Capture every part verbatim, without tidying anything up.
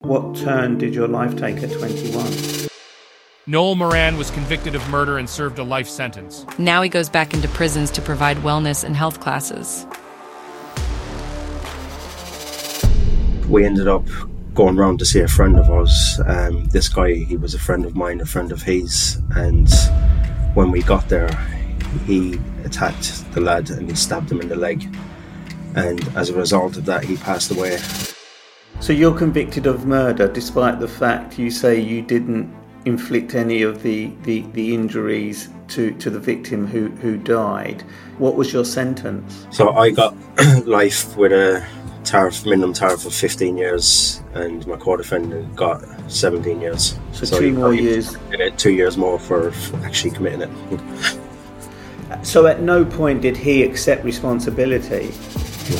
What turn did your life take at twenty-one? Noel Moran was convicted of murder and served a life sentence. Now he goes back into prisons to provide wellness and health classes. We ended up going round to see a friend of ours. Um, this guy, he was a friend of mine, a friend of his, and when we got there, he attacked the lad and he stabbed him in the leg. And as a result of that, he passed away. So you're convicted of murder, despite the fact you say you didn't inflict any of the, the, the injuries to, to the victim who, who died. What was your sentence? So I got life with a tariff, minimum tariff of fifteen years, and my co-defendant got seventeen years. So, so two more years. Two years more for actually committing it. So at no point did he accept responsibility? No.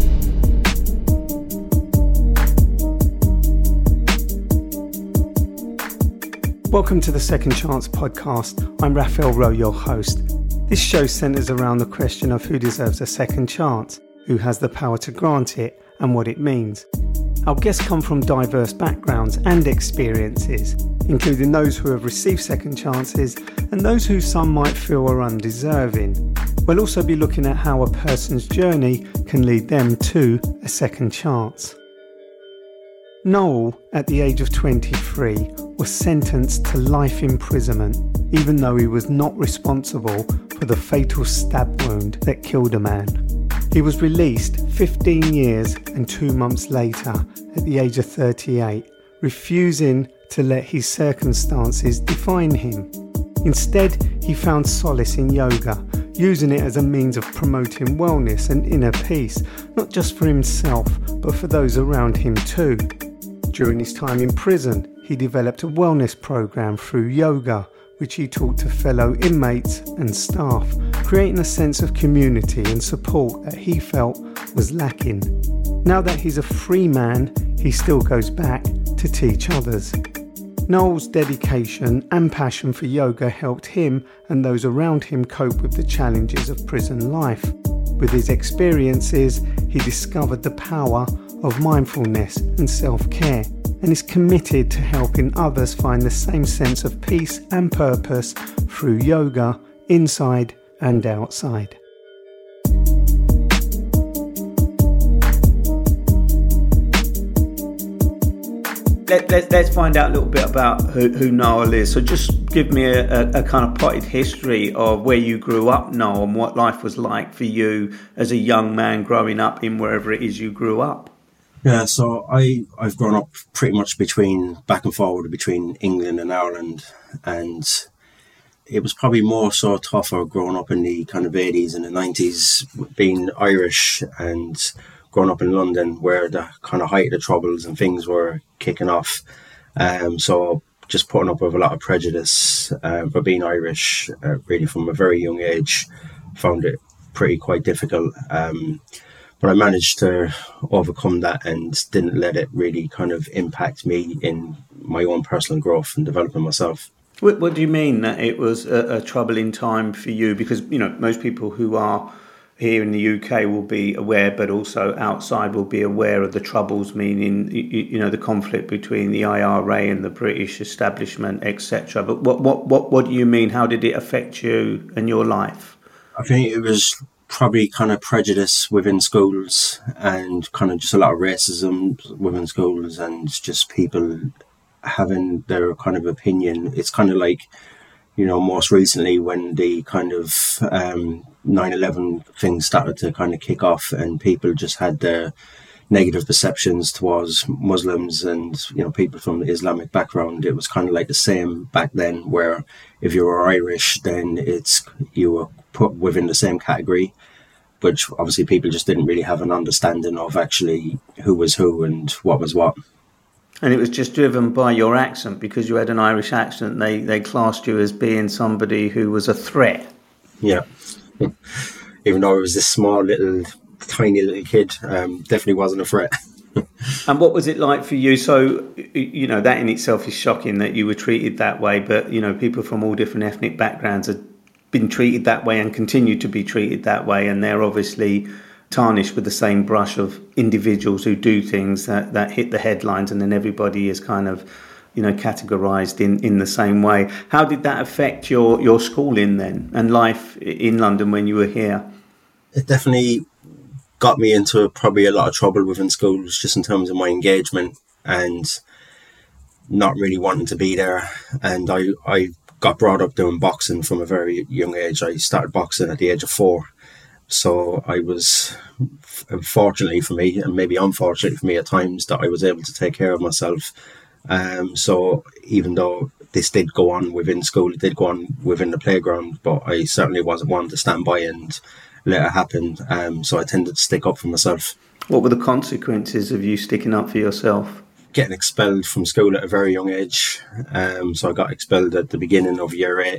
Welcome to the Second Chance podcast. I'm Raphael Rowe, your host. This show centres around the question of who deserves a second chance, who has the power to grant it, and what it means. Our guests come from diverse backgrounds and experiences, including those who have received second chances and those who some might feel are undeserving. We'll also be looking at how a person's journey can lead them to a second chance. Noel, at the age of twenty-three, was sentenced to life imprisonment, even though he was not responsible for the fatal stab wound that killed a man. He was released fifteen years and two months later, at the age of thirty-eight, refusing to let his circumstances define him. Instead, he found solace in yoga, using it as a means of promoting wellness and inner peace, not just for himself, but for those around him too. During his time in prison, he developed a wellness program through yoga, which he taught to fellow inmates and staff, creating a sense of community and support that he felt was lacking. Now that he's a free man, he still goes back to teach others. Noel's dedication and passion for yoga helped him and those around him cope with the challenges of prison life. With his experiences, he discovered the power of mindfulness and self-care, and is committed to helping others find the same sense of peace and purpose through yoga, inside and outside. Let, let, let's find out a little bit about who, who Noel is. So just give me a, a, a kind of potted history of where you grew up, Noel, and what life was like for you as a young man growing up in wherever it is you grew up. Yeah, so I, I've grown up pretty much between, back and forward between England and Ireland, and it was probably more so tougher growing up in the kind of eighties and the nineties, being Irish and growing up in London where the kind of height of the troubles and things were kicking off. Um, so just putting up with a lot of prejudice uh, for being Irish, uh, really from a very young age, found it pretty quite difficult. Um, But I managed to overcome that and didn't let it really kind of impact me in my own personal growth and developing myself. What, what do you mean that it was a, a troubling time for you? Because, you know, most people who are here in the U K will be aware, but also outside will be aware of the troubles, meaning, you, you know, the conflict between the I R A and the British establishment, et cetera. But what, what, what, what do you mean? How did it affect you and your life? I think it was probably kind of prejudice within schools and kind of just a lot of racism within schools and just people having their kind of opinion. It's kind of like, you know, most recently when the kind of um, nine eleven thing started to kind of kick off and people just had their negative perceptions towards Muslims and, you know, people from the Islamic background. It was kind of like the same back then, where if you were Irish, then it's you were put within the same category, which obviously people just didn't really have an understanding of actually who was who and what was what. And it was just driven by your accent, because you had an Irish accent. They they classed you as being somebody who was a threat. Yeah. Even though I was this small little, tiny little kid, um, definitely wasn't a threat. And what was it like for you? So, you know, that in itself is shocking that you were treated that way. But, you know, people from all different ethnic backgrounds have been treated that way and continue to be treated that way. And they're obviously tarnished with the same brush of individuals who do things that, that hit the headlines, and then everybody is kind of, you know, categorised in, in the same way. How did that affect your, your schooling then and life in London when you were here? It definitely got me into probably a lot of trouble within schools, just in terms of my engagement and not really wanting to be there. And I, I got brought up doing boxing from a very young age. I started boxing at the age of four. So I was, fortunately for me, and maybe unfortunately for me at times, that I was able to take care of myself. Um, so even though this did go on within school, it did go on within the playground, but I certainly wasn't one to stand by and let it happen. Um, so I tended to stick up for myself. What were the consequences of you sticking up for yourself? Getting expelled from school at a very young age. Um, so I got expelled at the beginning of year eight,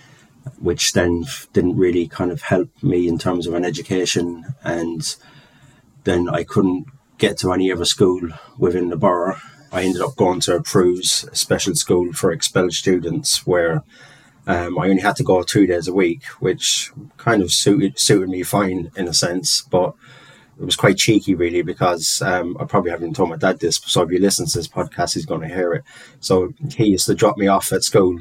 which then didn't really kind of help me in terms of an education. And then I couldn't get to any other school within the borough. I ended up going to a Pruse, a special school for expelled students, where um, I only had to go two days a week, which kind of suited, suited me fine in a sense. But it was quite cheeky, really, because um, I probably haven't told my dad this, so if he listens to this podcast, he's going to hear it. So he used to drop me off at school,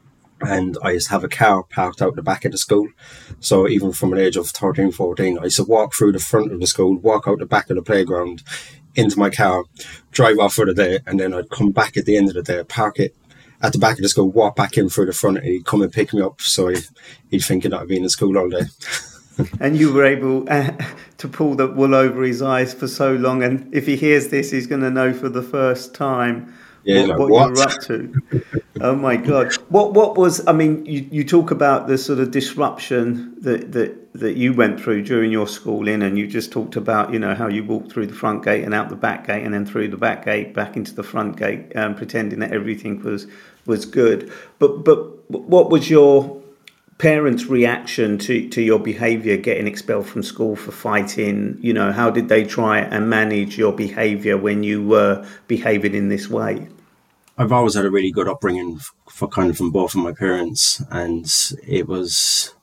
and I used to have a car parked out the back of the school. So even from an age of thirteen, fourteen, I used to walk through the front of the school, walk out the back of the playground, into my car, drive off for the day, and then I'd come back at the end of the day, park it at the back of the school, walk back in through the front, and he'd come and pick me up. So he'd, he'd think that I'd been in school all day. And you were able uh, to pull the wool over his eyes for so long, and if he hears this, he's going to know for the first time Yeah, what, like, what, what you were up to. Oh my God! What what was? I mean, you, you talk about the sort of disruption that, that that you went through during your schooling, and you just talked about, you know, how you walked through the front gate and out the back gate, and then through the back gate back into the front gate, um, pretending that everything was was good. But but what was your parents' reaction to, to your behaviour, getting expelled from school for fighting? You know, how did they try and manage your behaviour when you were behaving in this way? I've always had a really good upbringing for kind of from both of my parents, and it was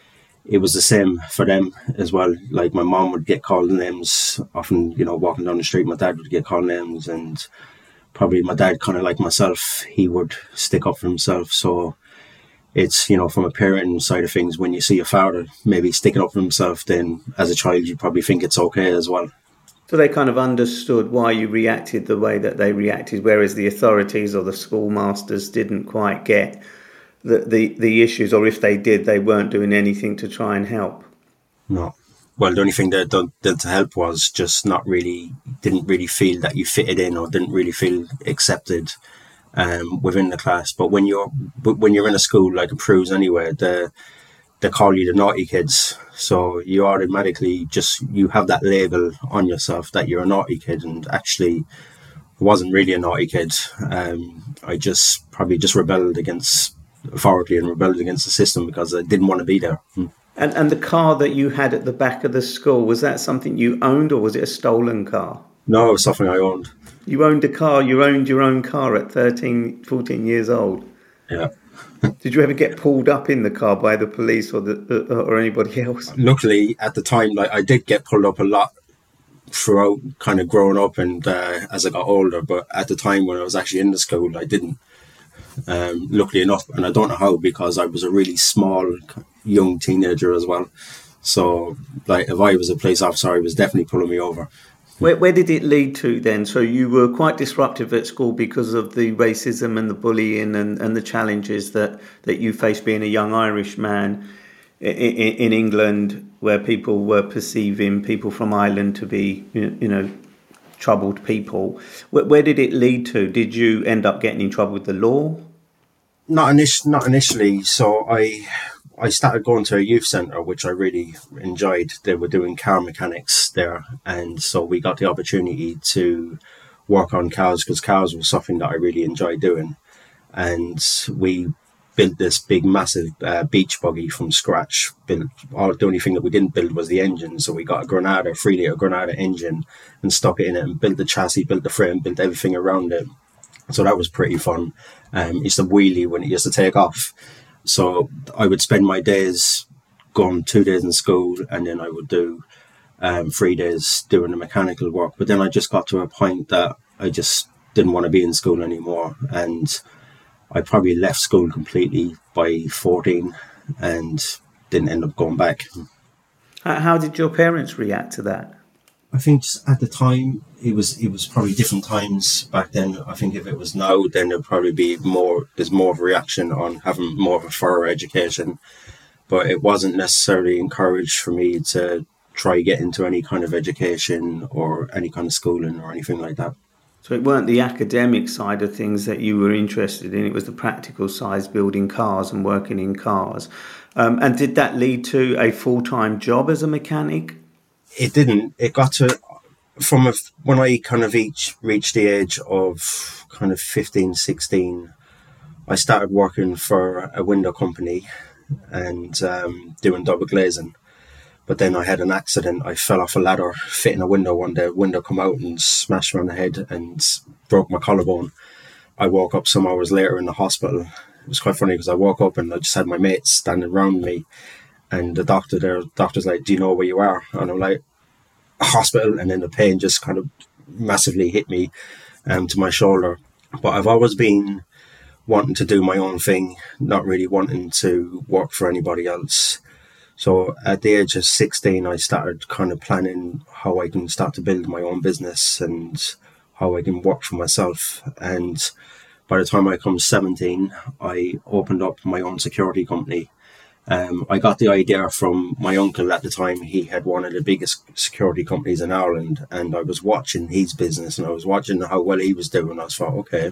it was the same for them as well. Like, my mom would get called names often, you know, walking down the street. My dad would get called names, and probably my dad, kind of like myself, he would stick up for himself. So it's, you know, from a parent side of things, when you see your father maybe sticking up for himself, then as a child you probably think it's okay as well. So they kind of understood why you reacted the way that they reacted, whereas the authorities or the schoolmasters didn't quite get the, the, the issues, or if they did, they weren't doing anything to try and help. No. Well, the only thing they did, did to help was just not really, didn't really feel that you fitted in, or didn't really feel accepted um, within the class. But when you're when you're in a school like a Pruse anyway, the they call you the naughty kids. So you automatically just, you have that label on yourself that you're a naughty kid. And actually, I wasn't really a naughty kid. Um, I just probably just rebelled against authority and rebelled against the system because I didn't want to be there. Hmm. And and the car that you had at the back of the school, was that something you owned, or was it a stolen car? No, it was something I owned. You owned a car, you owned your own car at thirteen, fourteen years old? Yeah. Did you ever get pulled up in the car by the police or the or anybody else? Luckily, at the time, like, I did get pulled up a lot throughout kind of growing up and uh, as I got older. But at the time when I was actually in the school, I didn't. Um, luckily enough, and I don't know how, because I was a really small, young teenager as well. So, like, if I was a police officer, I was definitely pulling me over. Where, where did it lead to then? So you were quite disruptive at school because of the racism and the bullying and, and the challenges that, that you faced being a young Irish man in, in, in England, where people were perceiving people from Ireland to be, you know, troubled people. Where, where did it lead to? Did you end up getting in trouble with the law? Not, init- not initially. So I... I started going to a youth centre, which I really enjoyed. They were doing car mechanics there. And so we got the opportunity to work on cars, because cars was something that I really enjoyed doing. And we built this big, massive uh, beach buggy from scratch. Built, all, the only thing that we didn't build was the engine. So we got a Granada, three litre Granada engine, and stuck it in it and built the chassis, built the frame, built everything around it. So that was pretty fun. Um, it's the wheelie when it used to take off. So I would spend my days going two days in school, and then I would do um, three days doing the mechanical work. But then I just got to a point that I just didn't want to be in school anymore, and I probably left school completely by fourteen and didn't end up going back. How did your parents react to that? I think just at the time, it was it was probably different times back then. I think if it was now, then there'd probably be more, there's more of a reaction on having more of a thorough education. But it wasn't necessarily encouraged for me to try get into any kind of education or any kind of schooling or anything like that. So it weren't the academic side of things that you were interested in, it was the practical side, building cars and working in cars. Um, and did that lead to a full-time job as a mechanic? It didn't. It got to, from a, when I kind of each reached the age of kind of fifteen, sixteen, I started working for a window company and um, doing double glazing. But then I had an accident. I fell off a ladder, fitting a window one day. Window come out and smashed me on the head and broke my collarbone. I woke up some hours later in the hospital. It was quite funny because I woke up and I just had my mates standing around me. And the doctor there, doctor's like, do you know where you are? And I'm like, hospital. And then the pain just kind of massively hit me um, to my shoulder. But I've always been wanting to do my own thing, not really wanting to work for anybody else. So at the age of sixteen, I started kind of planning how I can start to build my own business and how I can work for myself. And by the time I come seventeen, I opened up my own security company. Um, I got the idea from my uncle at the time. He had one of the biggest security companies in Ireland, and I was watching his business and I was watching how well he was doing. I was thought, okay,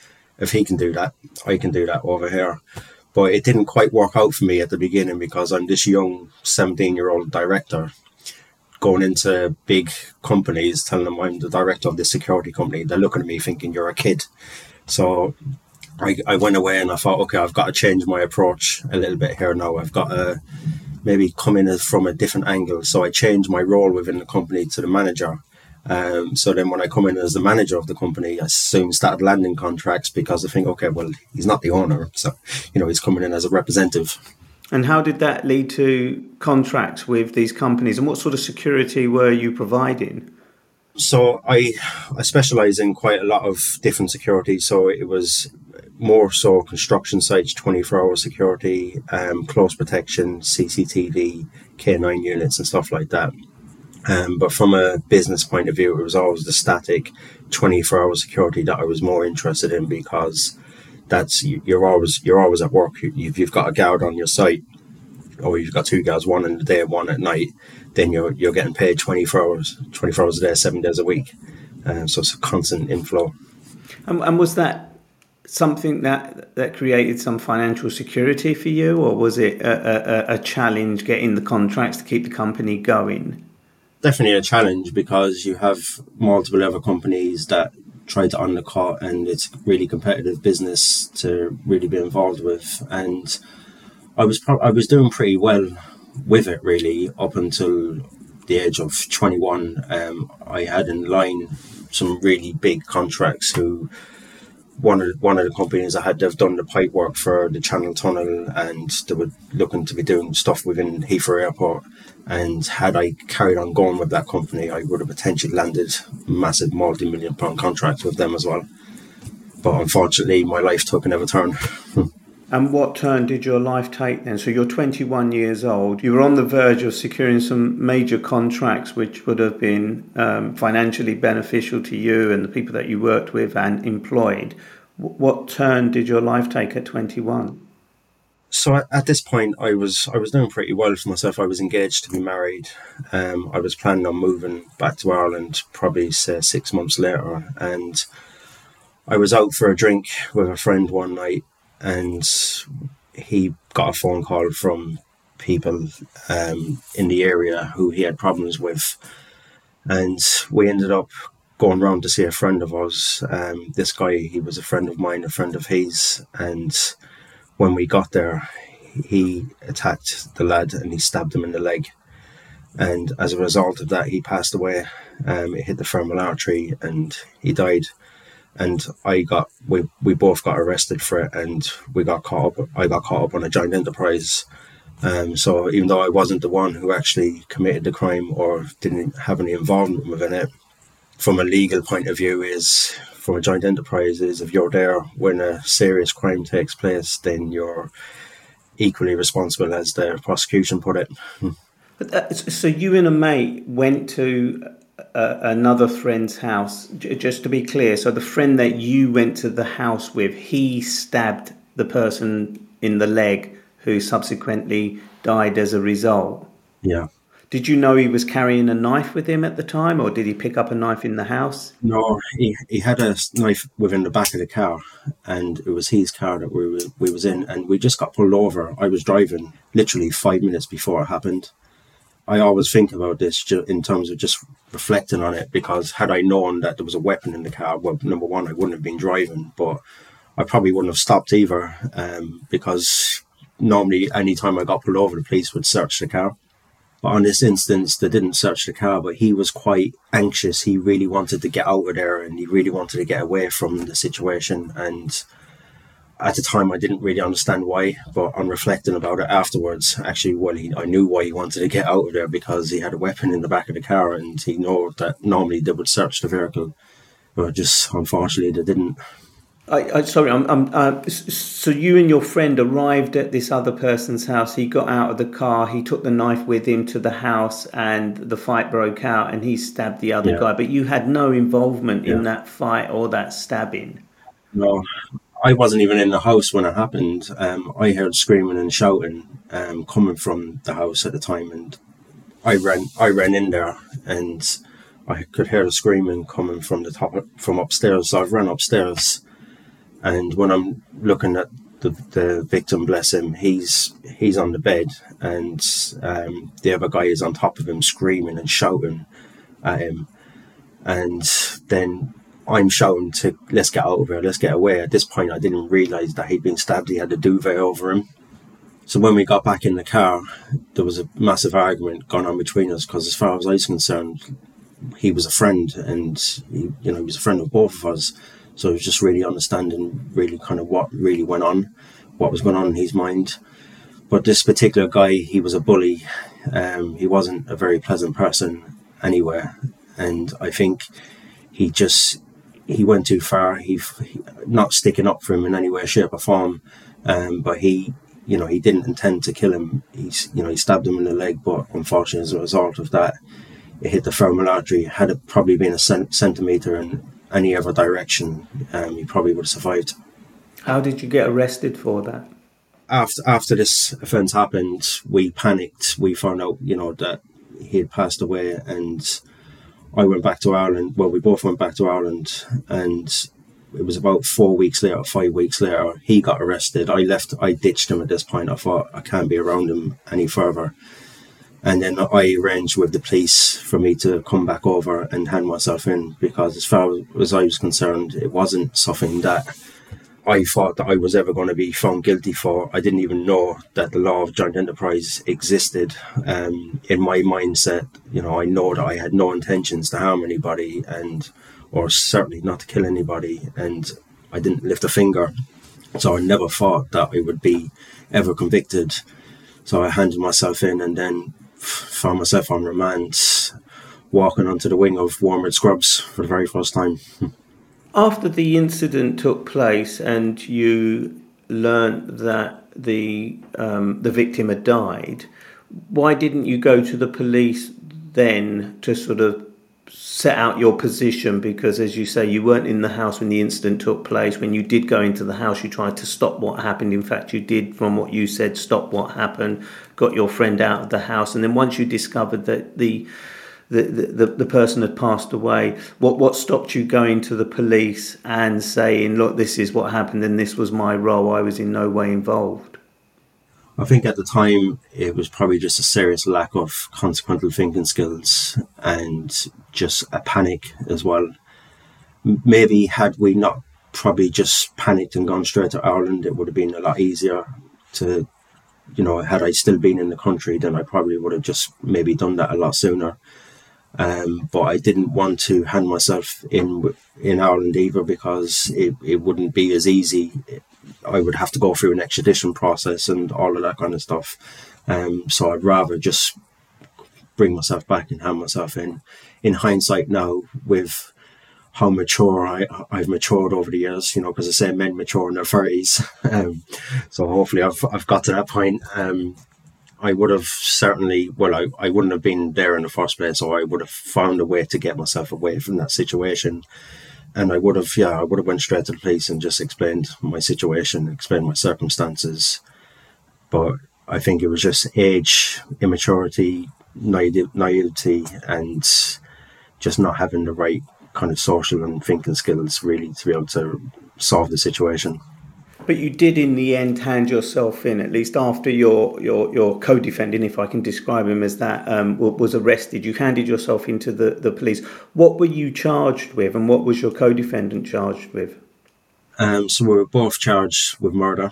if he can do that, I can do that over here. But it didn't quite work out for me at the beginning because I'm this young seventeen-year-old director going into big companies, telling them I'm the director of this security company. They're looking at me thinking, you're a kid. So I, I went away and I thought, okay, I've got to change my approach a little bit here now. I've got to maybe come in as from a different angle. So I changed my role within the company to the manager. Um, so then when I come in as the manager of the company, I soon started landing contracts because I think, okay, well, he's not the owner. So, you know, he's coming in as a representative. And how did that lead to contracts with these companies? And what sort of security were you providing? So I I specialise in quite a lot of different security. So it was more so construction sites, twenty-four hour security, um, close protection, C C T V, K nine units and stuff like that. Um, but from a business point of view, it was always the static twenty-four hour security that I was more interested in because that's you're always you're always at work. If you've got a guard on your site, or you've got two guards, one in the day and one at night, then you're you're getting paid twenty-four hours, twenty-four hours a day, seven days a week. Um, so it's a constant inflow. And, and was that something that that created some financial security for you, or was it a, a, a challenge getting the contracts to keep the company going? Definitely a challenge because you have multiple other companies that try to undercut, and it's really competitive business to really be involved with. And I was pro- I was doing pretty well with it really up until the age of twenty-one. Um, I had in line some really big contracts. Who one of one of the companies I had, they've done the pipe work for the Channel Tunnel, and they were looking to be doing stuff within Heathrow Airport. And had I carried on going with that company, I would have potentially landed massive multi-million pound contracts with them as well. But unfortunately, my life took another turn. And what turn did your life take then? So you're twenty-one years old. You were on the verge of securing some major contracts which would have been um, financially beneficial to you and the people that you worked with and employed. W- what turn did your life take at twenty-one? So at, at this point, I was I was doing pretty well for myself. I was engaged to be married. Um, I was planning on moving back to Ireland probably say six months later. And I was out for a drink with a friend one night, and he got a phone call from people um, in the area who he had problems with. And we ended up going round to see a friend of ours. Um, this guy, he was a friend of mine, a friend of his. And when we got there, he attacked the lad and he stabbed him in the leg. And as a result of that, he passed away. Um, it hit the femoral artery and he died. And I got, we, we both got arrested for it, and we got caught up. I got caught up on a joint enterprise Um, so even though I wasn't the one who actually committed the crime or didn't have any involvement within it, from a legal point of view, is from a joint enterprise, is if you're there when a serious crime takes place, then you're equally responsible, as the prosecution put it. So you and a mate went to uh, another friend's house, J- just to be clear. So the friend that you went to the house with, he stabbed the person in the leg who subsequently died as a result. Yeah. Did you know he was carrying a knife with him at the time, or did he pick up a knife in the house? No, he, he had a knife within the back of the car, and it was his car that we, we was in, and we just got pulled over. I was driving literally five minutes before it happened. I always think about this in terms of just reflecting on it, because had I known that there was a weapon in the car, well, number one, I wouldn't have been driving, but I probably wouldn't have stopped either, um, because normally any time I got pulled over, the police would search the car. But on this instance, they didn't search the car, but he was quite anxious. He really wanted to get out of there, and he really wanted to get away from the situation. And at the time, I didn't really understand why, but on reflecting about it afterwards, actually, well, he, I knew why he wanted to get out of there, because he had a weapon in the back of the car, and he knew that normally they would search the vehicle, but just unfortunately they didn't. I, I sorry, I'm, I'm, uh, so you and your friend arrived at this other person's house. He got out of the car, he took the knife with him to the house, and the fight broke out, and he stabbed the other yeah. guy. But you had no involvement yeah. in that fight or that stabbing. No, I wasn't even in the house when it happened. Um, I heard screaming and shouting um, coming from the house at the time, and I ran. I ran in there, and I could hear the screaming coming from the top, from upstairs. So I ran upstairs. And when I'm looking at the, the victim, bless him, he's he's on the bed, and um, the other guy is on top of him, screaming and shouting at him. And then I'm shouting to, let's get out of here, let's get away. At this point, I didn't realise that he'd been stabbed. He had a duvet over him. So when we got back in the car, there was a massive argument going on between us, because as far as I was concerned, he was a friend, and he, you know, he was a friend of both of us. So it was just really understanding really kind of what really went on, what was going on in his mind. But this particular guy, he was a bully. Um, he wasn't a very pleasant person anywhere. And I think he just, he went too far. He, he not sticking up for him in any way, shape or form. Um, but he, you know, he didn't intend to kill him. He's, you know, he stabbed him in the leg, but unfortunately as a result of that, it hit the femoral artery. Had it probably been a cent- centimetre in any other direction, um, he probably would have survived. How did you get arrested for that? After after this offence happened, we panicked. We found out, you know, that he had passed away, and I went back to Ireland. Well, we both went back to Ireland, and it was about four weeks later, five weeks later, he got arrested. I left, I ditched him at this point. I thought I can't be around him any further. And then I arranged with the police for me to come back over and hand myself in, because as far as I was concerned, it wasn't something that I thought that I was ever going to be found guilty for. I didn't even know that the law of joint enterprise existed. Um, in my mindset, you know, I know that I had no intentions to harm anybody, and or certainly not to kill anybody, and I didn't lift a finger. So I never thought that I would be ever convicted. So I handed myself in, and then found myself on remand, walking onto the wing of Wormwood Scrubs for the very first time. After the incident took place and you learnt that the um, the victim had died, why didn't you go to the police then to sort of set out your position? Because, as you say, you weren't in the house when the incident took place. When you did go into the house, you tried to stop what happened. In fact, you did, from what you said, stop what happened, got your friend out of the house. And then once you discovered that the the, the, the person had passed away, what, what stopped you going to the police and saying, look, this is what happened and this was my role, I was in no way involved? I think at the time it was probably just a serious lack of consequential thinking skills and just a panic as well. Maybe had we not probably just panicked and gone straight to Ireland, it would have been a lot easier to, you know, had I still been in the country, then I probably would have just maybe done that a lot sooner. Um, but I didn't want to hand myself in in Ireland either, because it, it wouldn't be as easy. I would have to go through an extradition process and all of that kind of stuff. Um, so I'd rather just bring myself back and hand myself in. In hindsight now, with how mature I, I've matured over the years, you know, because I say men mature in their thirties. Um, so hopefully I've I've got to that point. Um, I would have certainly, well, I, I wouldn't have been there in the first place, so I would have found a way to get myself away from that situation. And I would have, yeah, I would have went straight to the police and just explained my situation, explained my circumstances. But I think it was just age, immaturity, naive, naivety, and just not having the right kind of social and thinking skills really to be able to solve the situation. But you did in the end hand yourself in, at least after your your, your co-defendant, if I can describe him as that, um, was arrested. You handed yourself into the, the police. What were you charged with, and what was your co-defendant charged with? Um, so we were both charged with murder.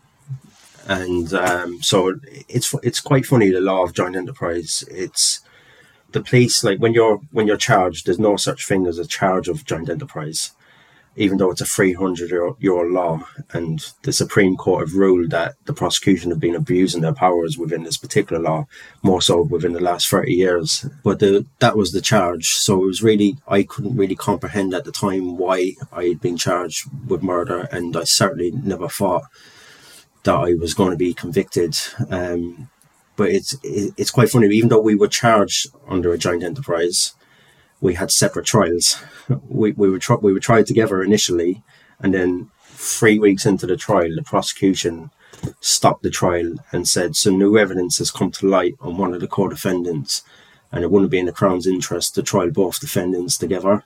And um, so it's it's quite funny, the law of joint enterprise. It's the police, like when you're when you're charged, there's no such thing as a charge of joint enterprise, even though it's a three hundred year law. And the Supreme Court have ruled that the prosecution have been abusing their powers within this particular law, more so within the last thirty years. But the, that was the charge. So it was really, I couldn't really comprehend at the time why I had been charged with murder, and I certainly never thought that I was going to be convicted. Um, but it's it's quite funny, even though we were charged under a joint enterprise, we had separate trials. We we were tr- we were tried together initially, and then three weeks into the trial, the prosecution stopped the trial and said some new evidence has come to light on one of the co-defendants, and it wouldn't be in the Crown's interest to trial both defendants together,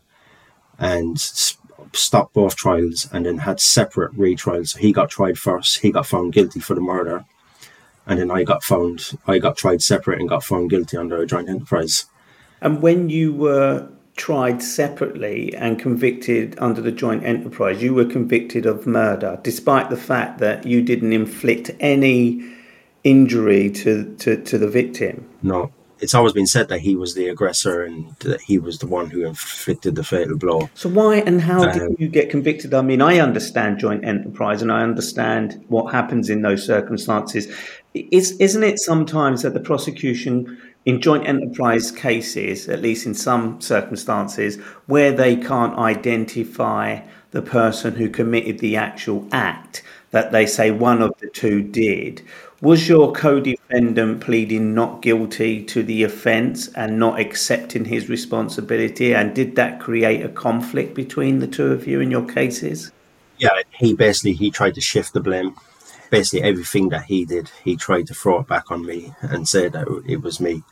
and sp- stopped both trials, and then had separate retrials. So he got tried first, he got found guilty for the murder, and then I got found, I got tried separate and got found guilty under a joint enterprise. And when you were tried separately and convicted under the joint enterprise, you were convicted of murder, despite the fact that you didn't inflict any injury to, to, to the victim? No. It's always been said that he was the aggressor and that he was the one who inflicted the fatal blow. So why and how um, did you get convicted? I mean, I understand joint enterprise and I understand what happens in those circumstances. Is, isn't it sometimes that the prosecution in joint enterprise cases, at least in some circumstances, where they can't identify the person who committed the actual act, that they say one of the two did? Was your co-defendant pleading not guilty to the offence and not accepting his responsibility? And did that create a conflict between the two of you in your cases? Yeah, he basically, he tried to shift the blame. Basically everything that he did, he tried to throw it back on me and say that it was me.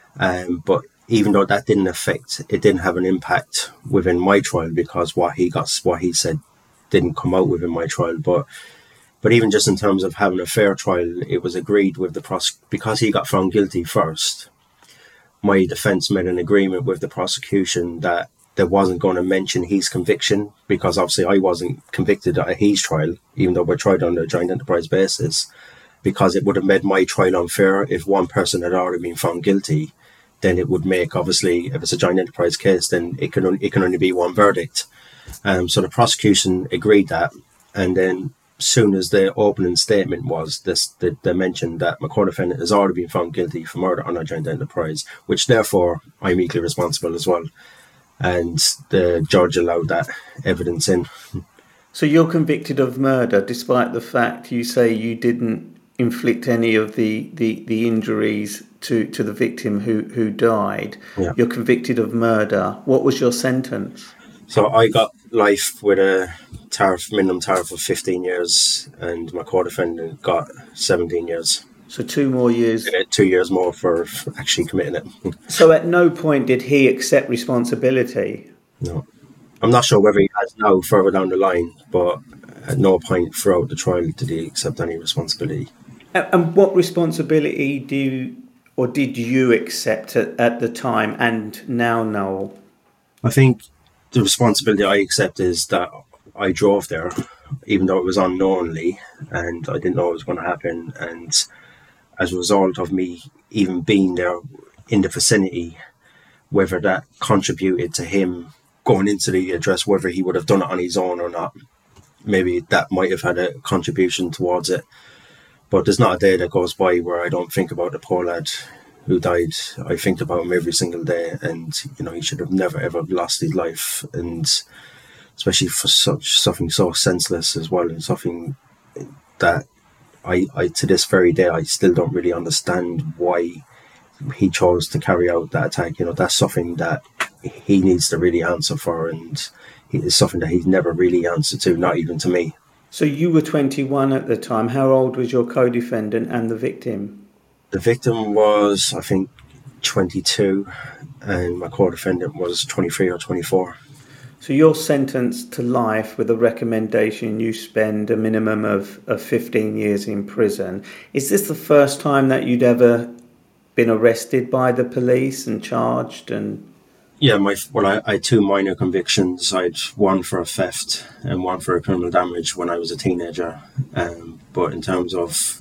Um, but even though that didn't affect, it didn't have an impact within my trial, because what he got, what he said didn't come out within my trial. But But even just in terms of having a fair trial, it was agreed with the prosec- because he got found guilty first. My defence made an agreement with the prosecution that they wasn't going to mention his conviction, because obviously I wasn't convicted at his trial, even though we're tried on a joint enterprise basis, because it would have made my trial unfair. If one person had already been found guilty, then it would make, obviously, if it's a joint enterprise case, then it can only, it can only be one verdict. Um, so the prosecution agreed that, and then soon as the opening statement was this, they, they mentioned that my co-defendant has already been found guilty for murder on a joint enterprise, which therefore I'm equally responsible as well. And the judge allowed that evidence in. So you're convicted of murder, despite the fact you say you didn't inflict any of the, the, the injuries to, to the victim who, who died. Yeah. You're convicted of murder. What was your sentence? So I got life with a tariff, minimum tariff of fifteen years, and my co-defendant got seventeen years. So two more years. Uh, two years more for actually committing it. So at no point did he accept responsibility? No. I'm not sure whether he has now further down the line, but at no point throughout the trial did he accept any responsibility. And what responsibility do you, or did you accept at, at the time and now, Noel? I think the responsibility I accept is that I drove there, even though it was unknowingly, and I didn't know it was going to happen. And as a result of me even being there in the vicinity, whether that contributed to him going into the address, whether he would have done it on his own or not, maybe that might have had a contribution towards it. But there's not a day that goes by where I don't think about the poor lad who died. I think about him every single day, and you know, he should have never ever lost his life, and especially for such something so senseless as well, and something that I, I to this very day I still don't really understand why he chose to carry out that attack. You know, that's something that he needs to really answer for, and it's something that he's never really answered to, not even to me. So you were twenty-one at the time. How old was your co-defendant and the victim? The victim was, I think, twenty-two, and my co-defendant was twenty-three or twenty-four. So you're sentenced to life with a recommendation you spend a minimum of, of fifteen years in prison. Is this the first time that you'd ever been arrested by the police and charged? And Yeah, my well, I, I had two minor convictions. I had one for a theft and one for a criminal damage when I was a teenager. Um, but in terms of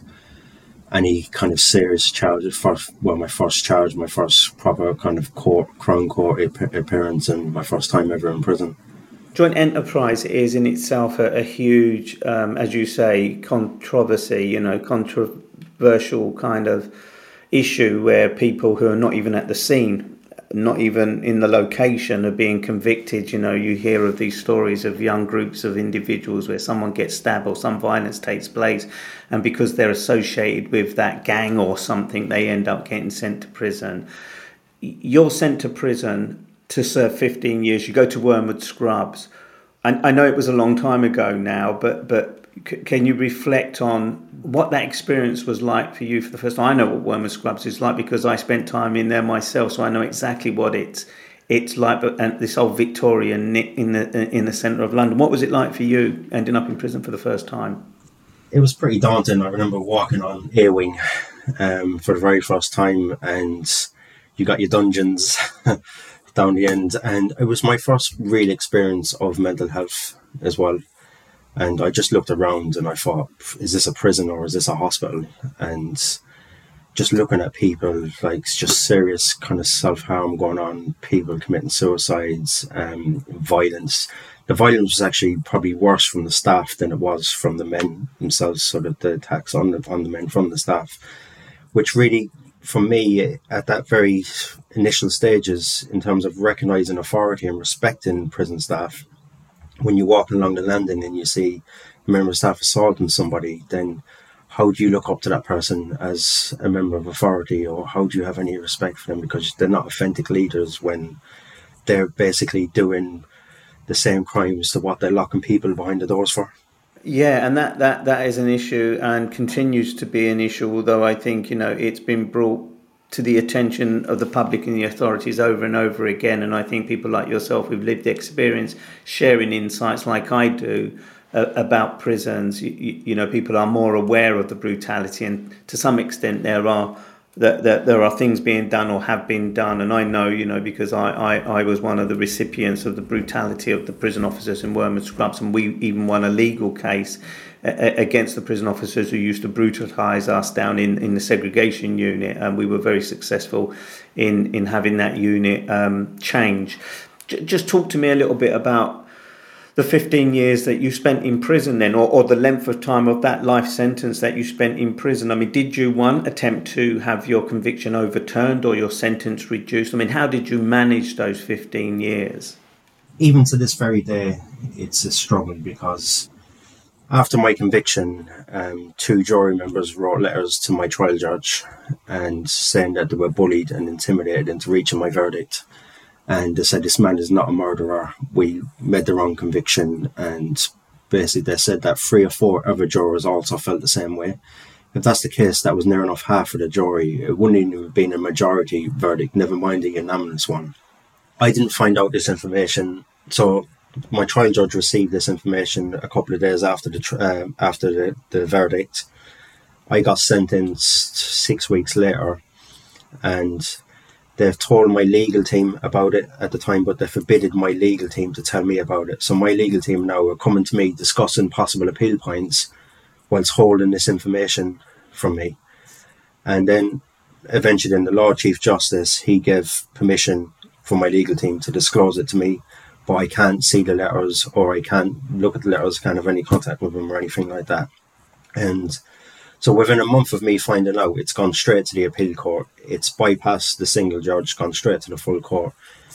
any kind of serious charges, first, well, my first charge, my first proper kind of court, Crown Court appearance, and my first time ever in prison. Joint enterprise is in itself a, a huge, um, as you say, controversy, you know, controversial kind of issue where people who are not even at the scene, not even in the location, are being convicted. You know, you hear of these stories of young groups of individuals where someone gets stabbed or some violence takes place, and because they're associated with that gang or something, they end up getting sent to prison. You're sent to prison to serve fifteen years. You go to Wormwood Scrubs. I, I know it was a long time ago now, but but c- can you reflect on what that experience was like for you for the first time? I know what Wormwood Scrubs is like because I spent time in there myself, so I know exactly what it's it's like. But and this old Victorian nick in the in the centre of London. What was it like for you ending up in prison for the first time? It was pretty daunting. I remember walking on A Wing um, for the very first time, and you got your dungeons down the end, and it was my first real experience of mental health as well. And I just looked around and I thought, is this a prison or is this a hospital? And just looking at people, like just serious kind of self-harm going on, people committing suicides, um, violence. The violence was actually probably worse from the staff than it was from the men themselves, sort of the attacks on the, on the men from the staff, which really, for me, at that very initial stages, in terms of recognising authority and respecting prison staff, when you walk along the landing and you see a member of staff assaulting somebody, then how do you look up to that person as a member of authority, or how do you have any respect for them? Because they're not authentic leaders when they're basically doing the same crimes to what they're locking people behind the doors for. Yeah, and that, that, that is an issue and continues to be an issue, although I think, you know, it's been brought to the attention of the public and the authorities over and over again. And I think people like yourself who've lived the experience, sharing insights like I do uh, about prisons, you, you know, people are more aware of the brutality, and to some extent there are that, that there are things being done or have been done. And I know, you know, because I, I, I was one of the recipients of the brutality of the prison officers in Wormwood Scrubs, and we even won a legal case against the prison officers who used to brutalise us down in, in the segregation unit, and we were very successful in, in having that unit um, change. J- just talk to me a little bit about the fifteen years that you spent in prison then, or, or the length of time of that life sentence that you spent in prison. I mean, did you, one, attempt to have your conviction overturned or your sentence reduced? I mean, how did you manage those fifteen years? Even to this very day, it's a struggle, because after my conviction, um, two jury members wrote letters to my trial judge and saying that they were bullied and intimidated into reaching my verdict. And they said, this man is not a murderer. We made the wrong conviction. And basically they said that three or four other jurors also felt the same way. If that's the case, that was near enough half of the jury. It wouldn't even have been a majority verdict, never mind the unanimous one. I didn't find out this information. So my trial judge received this information a couple of days after the uh, after the, the verdict. I got sentenced six weeks later, and they've told my legal team about it at the time, but they forbidden my legal team to tell me about it. So my legal team now are coming to me discussing possible appeal points whilst holding this information from me. And then eventually then the Lord Chief Justice, he gave permission for my legal team to disclose it to me, but I can't see the letters, or I can't look at the letters, can't have any contact with them or anything like that. And So within a month of me finding out, it's gone straight to the appeal court. It's bypassed the single judge, gone straight to the full court.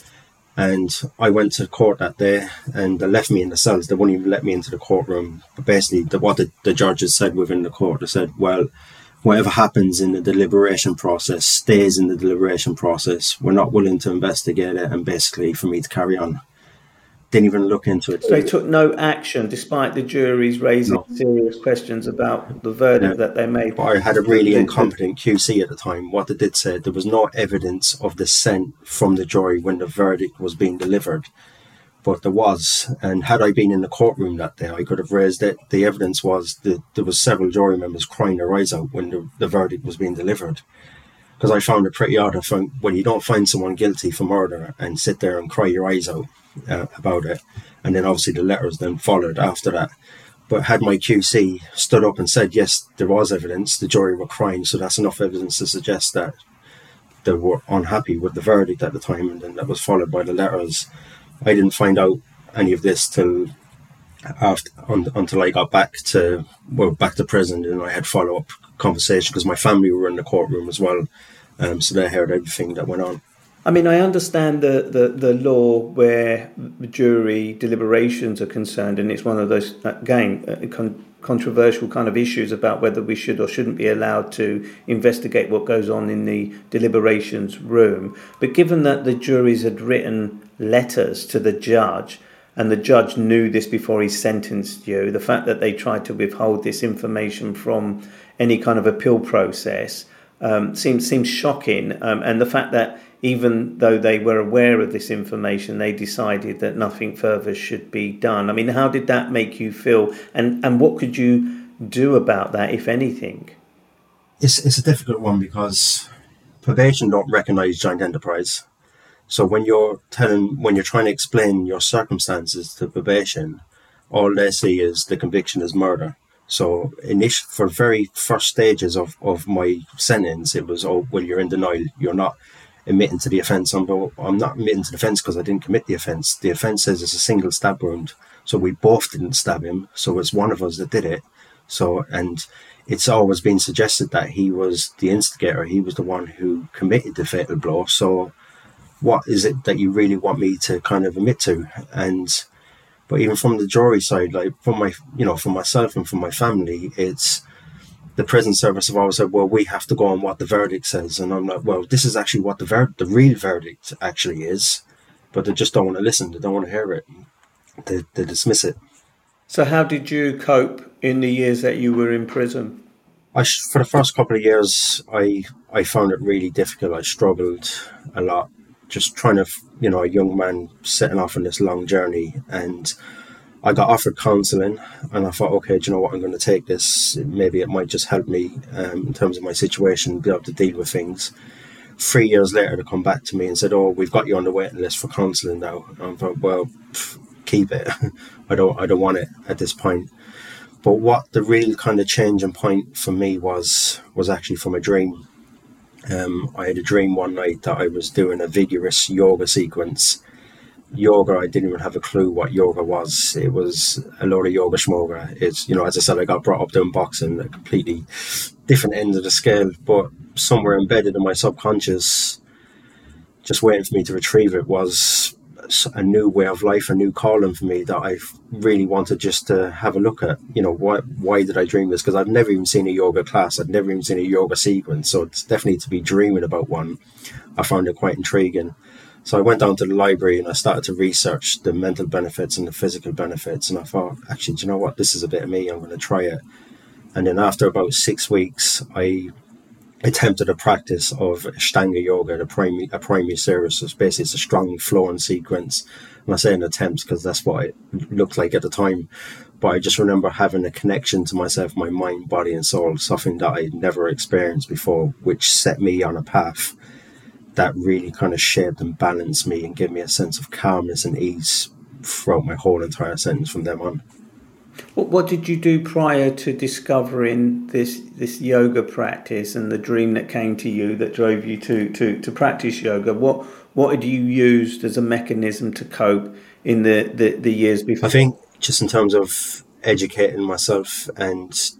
And I went to court that day, and they left me in the cells. They wouldn't even let me into the courtroom. But basically, the, what the, the judges said within the court, they said, well, whatever happens in the deliberation process stays in the deliberation process. We're not willing to investigate it, and basically for me to carry on. Didn't even look into it. So they took no action, despite the juries raising no. serious questions about the verdict yeah. that they made. But I had a really incompetent Q C at the time. What they did say, there was no evidence of dissent from the jury when the verdict was being delivered. But there was, and had I been in the courtroom that day, I could have raised it. The evidence was that there was several jury members crying their eyes out when the, the verdict was being delivered. Because I found it pretty odd. I found when you don't find someone guilty for murder and sit there and cry your eyes out uh, about it, and then obviously the letters then followed after that. But had my Q C stood up and said, yes, there was evidence, the jury were crying, so that's enough evidence to suggest that they were unhappy with the verdict at the time, and then that was followed by the letters. I didn't find out any of this till after, un, until I got back to well back to prison, and I had follow-up conversation because my family were in the courtroom as well, um, so they heard everything that went on. I mean, I understand the, the, the law where the jury deliberations are concerned, and it's one of those, again, uh, con- controversial kind of issues about whether we should or shouldn't be allowed to investigate what goes on in the deliberations room. But given that the juries had written letters to the judge, and the judge knew this before he sentenced you, the fact that they tried to withhold this information from any kind of appeal process um, seems seems shocking. Um, and the fact that even though they were aware of this information, they decided that nothing further should be done. I mean, how did that make you feel? And, and what could you do about that, if anything? It's, it's a difficult one because probation don't recognise joint enterprise. So when you're telling, when you're trying to explain your circumstances to probation, all they see is the conviction is murder. So initial, for very first stages of, of my sentence, it was, oh, well, you're in denial. You're not admitting to the offence. I'm, I'm not admitting to the offence because I didn't commit the offence. The offence says it's a single stab wound. So we both didn't stab him. So it's one of us that did it. So, and it's always been suggested that he was the instigator. He was the one who committed the fatal blow. So what is it that you really want me to kind of admit to? And but even from the jury side, like from my, you know, from myself and from my family, it's the prison service have always said, well, we have to go on what the verdict says. And I'm like, well, this is actually what the ver- the real verdict actually is. But they just don't want to listen. They don't want to hear it. They, they dismiss it. So how did you cope in the years that you were in prison? I, for the first couple of years, I, I found it really difficult. I struggled a lot. Just trying to, you know, a young man setting off on this long journey, and I got offered counselling, and I thought, okay, do you know what, I'm going to take this. Maybe it might just help me um, in terms of my situation, be able to deal with things. Three years later, they come back to me and said, oh, we've got you on the waiting list for counselling now. And I thought, well, pff, keep it. I don't, I don't want it at this point. But what the real kind of changing point for me was, was actually from a dream. Um, I had a dream one night that I was doing a vigorous yoga sequence. Yoga, I didn't even have a clue what yoga was. It was a load of yoga schmoga. It's, you know, as I said, I got brought up doing boxing, a completely different end of the scale, but somewhere embedded in my subconscious, just waiting for me to retrieve it, was a new way of life, a new calling for me that I really wanted just to have a look at. You know, why why did I dream this? Because I've never even seen a yoga class. I'd never even seen a yoga sequence. So it's definitely to be dreaming about one. I found it quite intriguing. So I went down to the library and I started to research the mental benefits and the physical benefits. And I thought, actually, do you know what? This is a bit of me. I'm going to try it. And then after about six weeks, I attempted a practice of Ashtanga yoga, the primary, a primary series. So it's basically it's a strong flowing sequence. And I say an attempt because that's what it looked like at the time. But I just remember having a connection to myself, my mind, body and soul, something that I'd never experienced before, which set me on a path that really kind of shaped and balanced me and gave me a sense of calmness and ease throughout my whole entire sentence from then on. What, what did you do prior to discovering this this yoga practice and the dream that came to you that drove you to, to, to practice yoga? What what had you used as a mechanism to cope in the, the, the years before? I think just in terms of educating myself and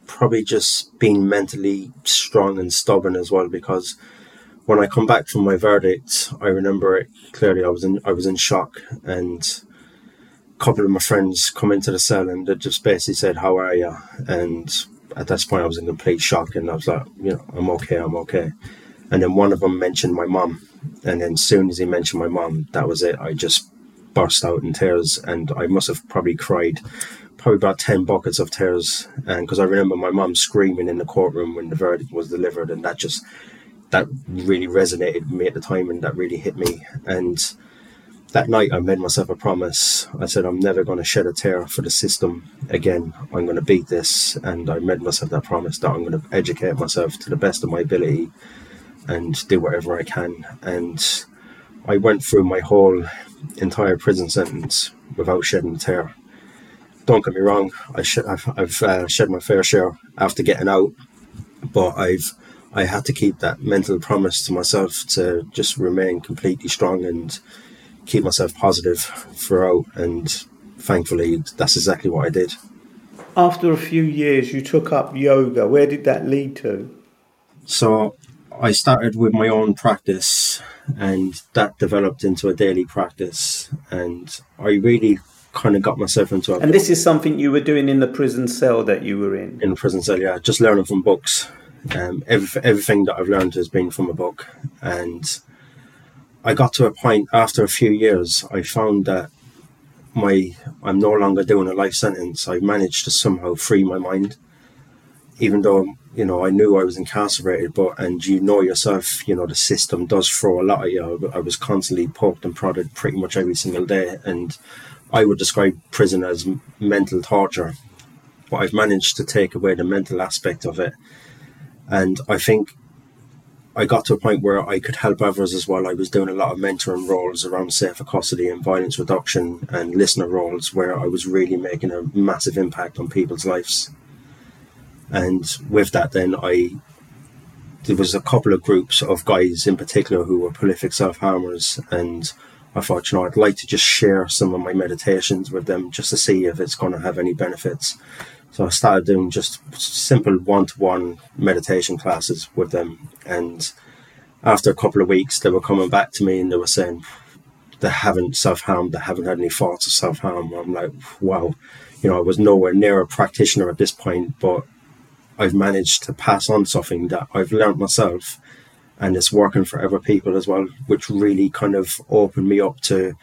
probably just being mentally strong and stubborn as well, because when I come back from my verdict, I remember it clearly. I was in I was in shock, and a couple of my friends come into the cell and they just basically said, "How are you?" And at that point, I was in complete shock, and I was like, "You know, I'm okay, I'm okay." And then one of them mentioned my mum, and then as soon as he mentioned my mum, that was it. I just burst out in tears, and I must have probably cried probably about ten buckets of tears, and because I remember my mum screaming in the courtroom when the verdict was delivered, and that just that really resonated with me at the time, and that really hit me. And that night I made myself a promise. I said, I'm never going to shed a tear for the system again. I'm going to beat this. And I made myself that promise that I'm going to educate myself to the best of my ability and do whatever I can. And I went through my whole entire prison sentence without shedding a tear. Don't get me wrong, I sh- I've, I've uh, shed my fair share after getting out, but I've I had to keep that mental promise to myself to just remain completely strong and keep myself positive throughout, and thankfully that's exactly what I did. After a few years you took up yoga. Where did that lead to? So I started with my own practice, and that developed into a daily practice, and I really kind of got myself into a... And this is something you were doing in the prison cell that you were in? In the prison cell, yeah, just learning from books. Um, every, everything that I've learned has been from a book, and I got to a point after a few years, I found that my I'm no longer doing a life sentence. I managed to somehow free my mind, even though, you know, I knew I was incarcerated, but, and you know yourself, you know, the system does throw a lot at you. I was constantly poked and prodded pretty much every single day, and I would describe prison as mental torture, but I've managed to take away the mental aspect of it. And I think I got to a point where I could help others as well. I was doing a lot of mentoring roles around safer custody and violence reduction and listener roles, where I was really making a massive impact on people's lives. And with that, then I there was a couple of groups of guys in particular who were prolific self-harmers, and I thought, you know, I'd like to just share some of my meditations with them just to see if it's going to have any benefits. So I started doing just simple one-to-one meditation classes with them. And after a couple of weeks, they were coming back to me and they were saying they haven't self-harmed, they haven't had any thoughts of self-harm. I'm like, wow, you know, I was nowhere near a practitioner at this point, but I've managed to pass on something that I've learned myself, and it's working for other people as well, which really kind of opened me up to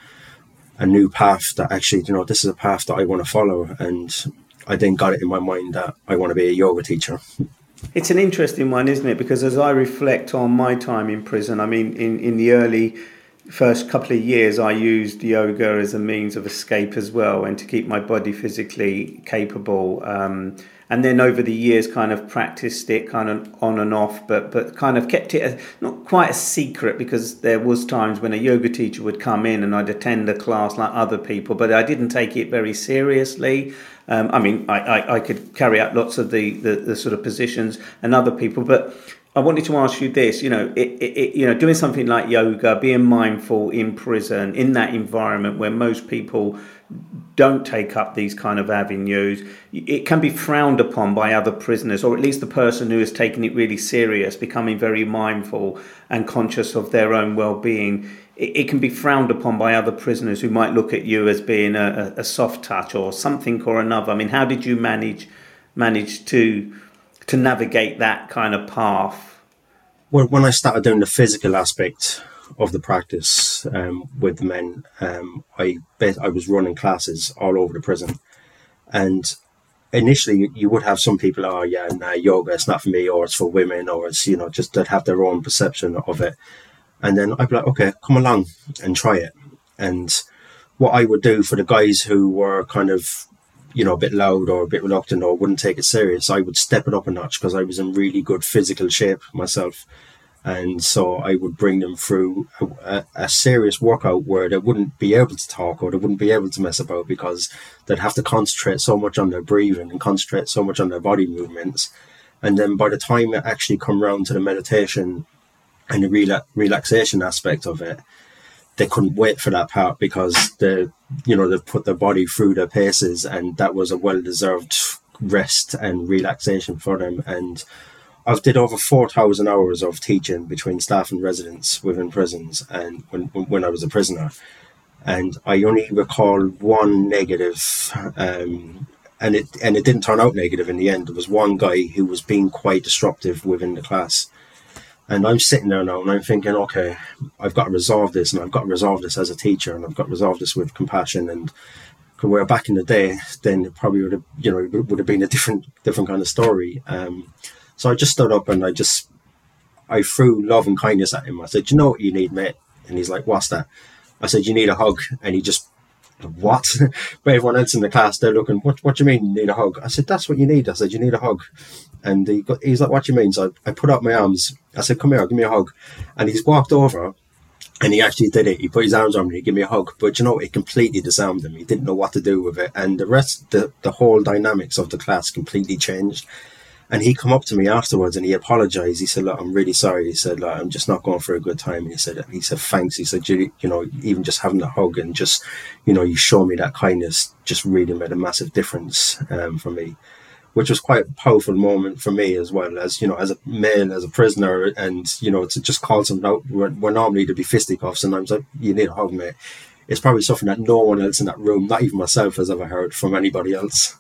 a new path that actually, you know, this is a path that I want to follow. And I then got it in my mind that I want to be a yoga teacher. It's an interesting one, isn't it? Because as I reflect on my time in prison, I mean, in, in the early first couple of years, I used yoga as a means of escape as well, and to keep my body physically capable. Um, and then over the years, kind of practiced it kind of on and off, but but kind of kept it a, not quite a secret, because there was times when a yoga teacher would come in and I'd attend a class like other people, but I didn't take it very seriously. Um, I mean, I, I, I could carry out lots of the, the, the sort of positions and other people, but I wanted to ask you this, you know, it, it, you know, doing something like yoga, being mindful in prison, in that environment where most people don't take up these kind of avenues, it can be frowned upon by other prisoners, or at least the person who has taken it really serious, becoming very mindful and conscious of their own well-being. It, it can be frowned upon by other prisoners who might look at you as being a, a soft touch or something or another. I mean, how did you manage manage to to navigate that kind of path? Well, when I started doing the physical aspect of the practice um, with the men, um, I bet I was running classes all over the prison. And initially you would have some people, oh yeah, nah, yoga, it's not for me, or it's for women, or it's, you know, just that have their own perception of it. And then I'd be like, okay, come along and try it. And what I would do for the guys who were kind of, you know, a bit loud or a bit reluctant or wouldn't take it serious, I would step it up a notch, because I was in really good physical shape myself. And so I would bring them through a, a serious workout where they wouldn't be able to talk, or they wouldn't be able to mess about, because they'd have to concentrate so much on their breathing and concentrate so much on their body movements. And then by the time it actually come around to the meditation and the rela- relaxation aspect of it, they couldn't wait for that part, because they, you know, they've put their body through their paces, and that was a well-deserved rest and relaxation for them. And I've did over four thousand hours of teaching between staff and residents within prisons, and when when I was a prisoner. And I only recall one negative, um, and it and it didn't turn out negative in the end. There was one guy who was being quite disruptive within the class. And I'm sitting there now and I'm thinking, okay, I've got to resolve this, and I've got to resolve this as a teacher, and I've got to resolve this with compassion. And where back in the day, then it probably would have, you know, it would have been a different different kind of story. Um, so I just stood up and I just, I threw love and kindness at him. I said, you know what you need, mate? And he's like, what's that? I said, you need a hug. And he just, what? But everyone else in the class, they're looking, what What do you mean you need a hug? I said, that's what you need. I said, you need a hug. And he got, he's like, what do you mean? So I, I put out my arms. I said, come here, give me a hug. And he's walked over and he actually did it. He put his arms on me, he gave me a hug. But you know, it completely disarmed him. He didn't know what to do with it. And the rest, the, the whole dynamics of the class completely changed. And he come up to me afterwards and he apologized. He said, look, I'm really sorry. He said, look, I'm just not going for a good time. And he said, he said, thanks. He said, you, you know, even just having a hug and just, you know, you show me that kindness just really made a massive difference um, for me, which was quite a powerful moment for me as well, as, you know, as a male, as a prisoner, and, you know, to just call someone out where, where normally there'd be fisticuffs. And I was like, you need a hug, mate. It's probably something that no one else in that room, not even myself, has ever heard from anybody else.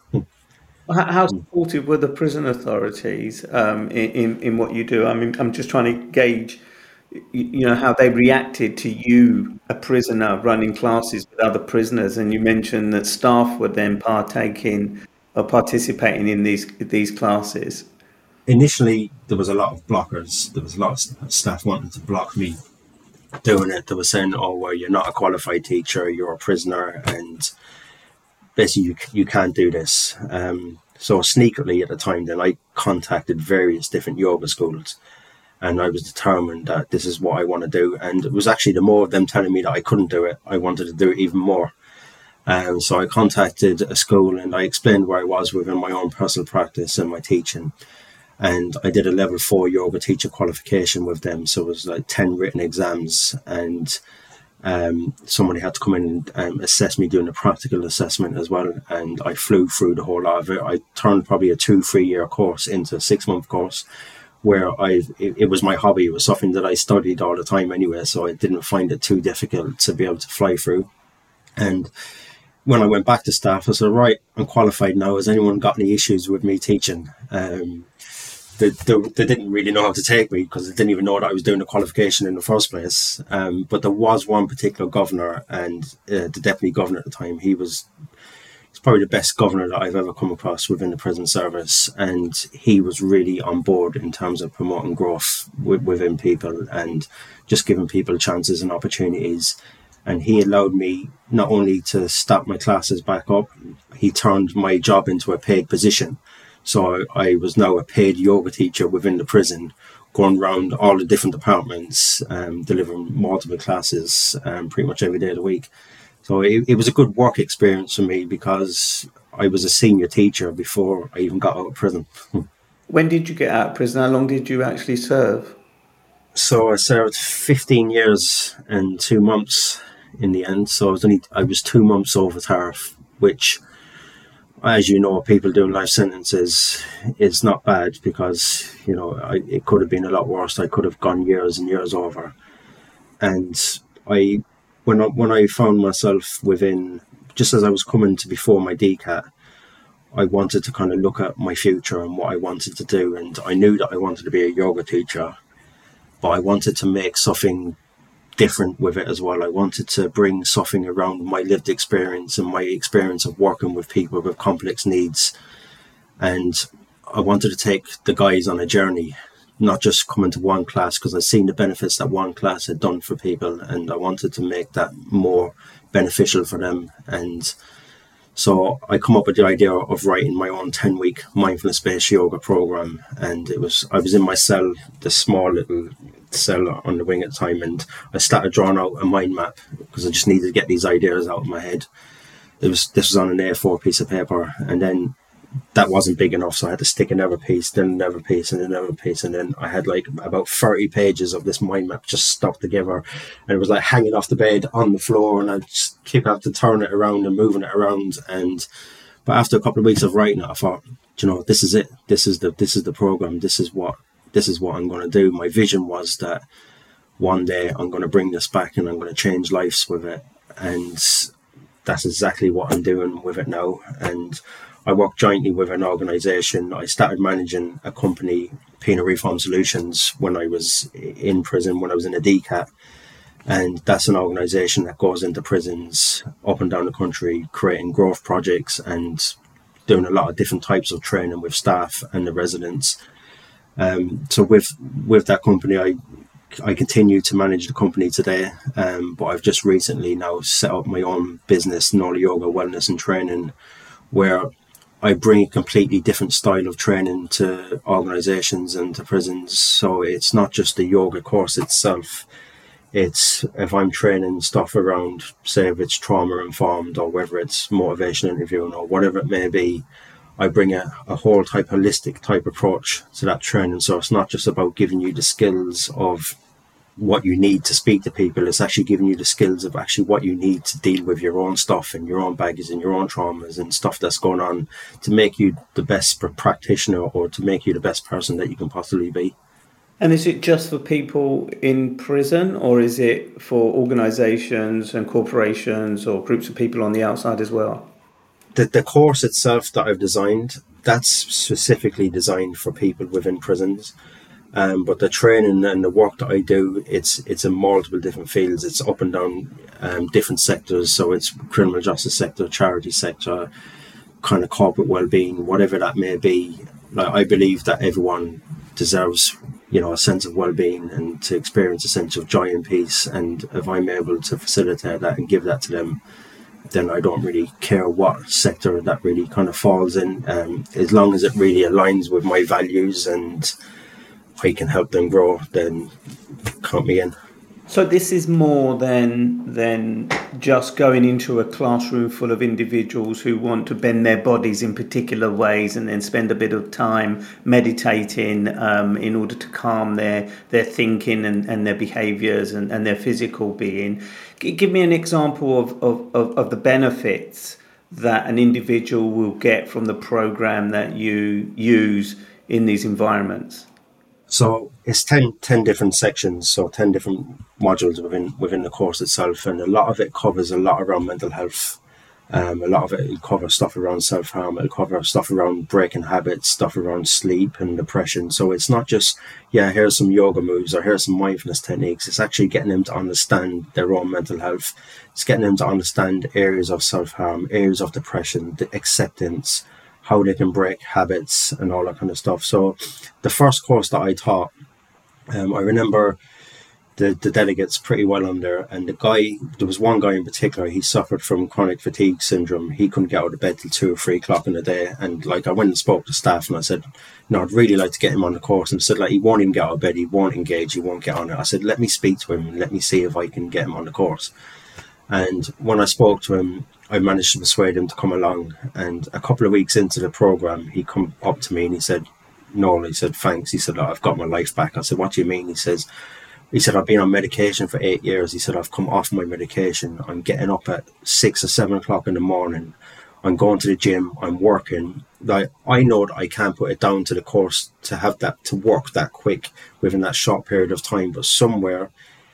How supportive were the prison authorities um, in, in in what you do? I mean, I'm just trying to gauge, you know, how they reacted to you, a prisoner, running classes with other prisoners. And you mentioned that staff were then partaking or participating in these these classes. Initially, there was a lot of blockers. There was a lot of staff wanting to block me doing it. They were saying, oh, well, you're not a qualified teacher, you're a prisoner, and basically you, you can't do this. Um, so sneakily at the time, then I contacted various different yoga schools, and I was determined that this is what I want to do. And it was actually the more of them telling me that I couldn't do it, I wanted to do it even more. Um, so I contacted a school and I explained where I was within my own personal practice and my teaching. And I did a level four yoga teacher qualification with them. So it was like ten written exams, and um, somebody had to come in and um, assess me, doing a practical assessment as well. And I flew through the whole lot of it. I turned probably a two, three year course into a six month course where I it, it was my hobby. It was something that I studied all the time anyway. So I didn't find it too difficult to be able to fly through. And when I went back to staff, I said, right, I'm qualified now. Has anyone got any issues with me teaching? Um, They, they, they didn't really know how to take me because they didn't even know that I was doing the qualification in the first place. Um, but there was one particular governor, and uh, the deputy governor at the time, he was he's probably the best governor that I've ever come across within the prison service. And he was really on board in terms of promoting growth w- within people and just giving people chances and opportunities. And he allowed me not only to start my classes back up, he turned my job into a paid position. So I was now a paid yoga teacher within the prison, going around all the different departments, um, delivering multiple classes um, pretty much every day of the week. So it, it was a good work experience for me because I was a senior teacher before I even got out of prison. When did you get out of prison? How long did you actually serve? So I served fifteen years and two months in the end. So I was only I was two months over tariff, which, as you know, people doing life sentences is not bad because, you know, I, it could have been a lot worse. I could have gone years and years over. And I, when I, when I found myself within, just as I was coming to before my D CAT, I wanted to kind of look at my future and what I wanted to do. And I knew that I wanted to be a yoga teacher, but I wanted to make something different with it as well. I wanted to bring something around my lived experience and my experience of working with people with complex needs. And I wanted to take the guys on a journey, not just coming to one class, because I've seen the benefits that one class had done for people, and I wanted to make that more beneficial for them. And so I come up with the idea of writing my own ten week mindfulness-based yoga program. And it was, I was in my cell, this small little cell on the wing at the time, and I started drawing out a mind map because I just needed to get these ideas out of my head. It was, this was on an A four piece of paper, and then that wasn't big enough, so I had to stick another piece, then another piece, and another piece, and then I had like about thirty pages of this mind map just stuck together, and it was like hanging off the bed on the floor, and I just keep having to turn it around and moving it around. And but after a couple of weeks of writing it, I thought, you know, this is it. This is the this is the program. This is what this is what I'm going to do. My vision was that one day I'm going to bring this back and I'm going to change lives with it. And that's exactly what I'm doing with it now. And I work jointly with an organisation. I started managing a company, Penal Reform Solutions, when I was in prison, when I was in a D C A T. And that's an organisation that goes into prisons up and down the country, creating growth projects and doing a lot of different types of training with staff and the residents. Um, so with with that company, I I continue to manage the company today, um, but I've just recently now set up my own business, Nola Yoga Wellness and Training, where I bring a completely different style of training to organisations and to prisons. So it's not just the yoga course itself. It's if I'm training stuff around, say if it's trauma informed or whether it's motivation interviewing or whatever it may be, I bring a, a whole type holistic type approach to that training. So it's not just about giving you the skills of what you need to speak to people. It's actually giving you the skills of actually what you need to deal with your own stuff and your own baggage and your own traumas and stuff that's going on to make you the best practitioner or to make you the best person that you can possibly be. And is it just for people in prison, or is it for organisations and corporations or groups of people on the outside as well? The, the course itself that I've designed, that's specifically designed for people within prisons. Um, but the training and the work that I do, it's it's in multiple different fields. It's up and down um, different sectors. So it's criminal justice sector, charity sector, kind of corporate well-being, whatever that may be. Like, I believe that everyone deserves, you know, a sense of well-being and to experience a sense of joy and peace. And if I'm able to facilitate that and give that to them, then I don't really care what sector that really kind of falls in, um, as long as it really aligns with my values and I can help them grow, then count me in. So this is more than than just going into a classroom full of individuals who want to bend their bodies in particular ways and then spend a bit of time meditating um, in order to calm their, their thinking and, and their behaviours and, and their physical being. Give me an example of, of, of, of the benefits that an individual will get from the programme that you use in these environments. So it's ten, ten different sections, so ten different modules within within the course itself, and a lot of it covers a lot around mental health. Um, a lot of it will cover stuff around self-harm, it'll cover stuff around breaking habits, stuff around sleep and depression. So it's not just, yeah, here's some yoga moves or here's some mindfulness techniques. It's actually getting them to understand their own mental health. It's getting them to understand areas of self-harm, areas of depression, the acceptance, how they can break habits and all that kind of stuff. So the first course that I taught, um, I remember the, the delegates pretty well on there. And the guy, there was one guy in particular, he suffered from chronic fatigue syndrome. He couldn't get out of bed till two or three o'clock in the day. And like, I went and spoke to staff and I said, no, I'd really like to get him on the course. And I said, like, he won't even get out of bed. He won't engage. He won't get on it. I said, let me speak to him and let me see if I can get him on the course. And when I spoke to him, I managed to persuade him to come along. And a couple of weeks into the program, he come up to me and he said, no, he said, thanks. He said, I've got my life back. I said, what do you mean? He says, he said, I've been on medication for eight years. He said, I've come off my medication. I'm getting up at six or seven o'clock in the morning. I'm going to the gym. I'm working. Like, I know that I can't put it down to the course to have that, to work that quick within that short period of time. But somewhere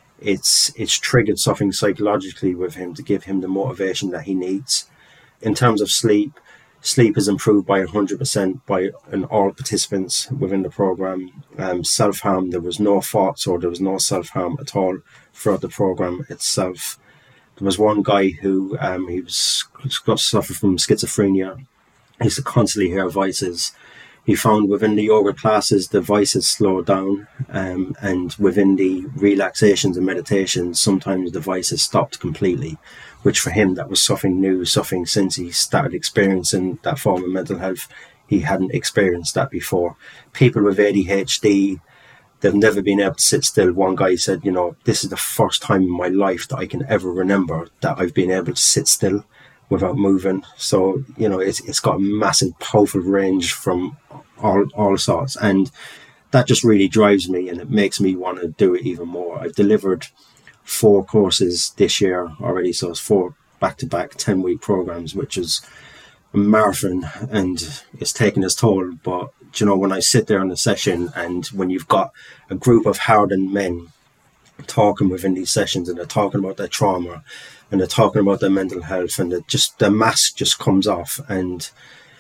it's it's triggered something psychologically with him to give him the motivation that he needs. In terms of sleep, sleep is improved by one hundred percent by an all participants within the program. Um, self-harm, there was no thoughts or there was no self-harm at all throughout the program itself. There was one guy who um, he was suffered from schizophrenia. He used to constantly hear voices. He found within the yoga classes, the voices slowed down, um, and within the relaxations and meditations, sometimes the voices stopped completely, which for him, that was something new, something since he started experiencing that form of mental health. He hadn't experienced that before. People with A D H D, they've never been able to sit still. One guy said, you know, this is the first time in my life that I can ever remember that I've been able to sit still without moving. So, you know, it's it's got a massive, powerful range from all all sorts. And that just really drives me and it makes me want to do it even more. I've delivered four courses this year already. So it's four back-to-back ten-week programs, which is a marathon and it's taking its toll. But you know, when I sit there in a session and when you've got a group of hardened men talking within these sessions and they're talking about their trauma and they're talking about their mental health and it just the mask just comes off and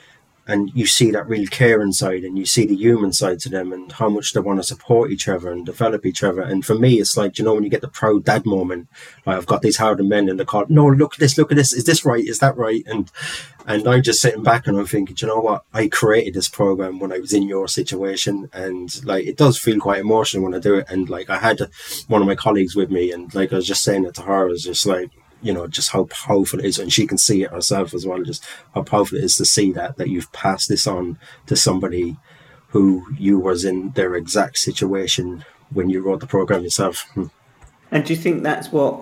and you see that real care inside and you see the human side to them and how much they want to support each other and develop each other. And for me, it's like, you know, when you get the proud dad moment, like I've got these hardened men and they're called, no, look at this, look at this, is this right, is that right? And and I'm just sitting back and I'm thinking, you know what, I created this program when I was in your situation, and like it does feel quite emotional when I do it. And like I had one of my colleagues with me and like I was just saying it to her, I was just like, you know, just how powerful it is, and she can see it herself as well, just how powerful it is to see that that you've passed this on to somebody who you was in their exact situation when you wrote the program yourself. And do you think that's what,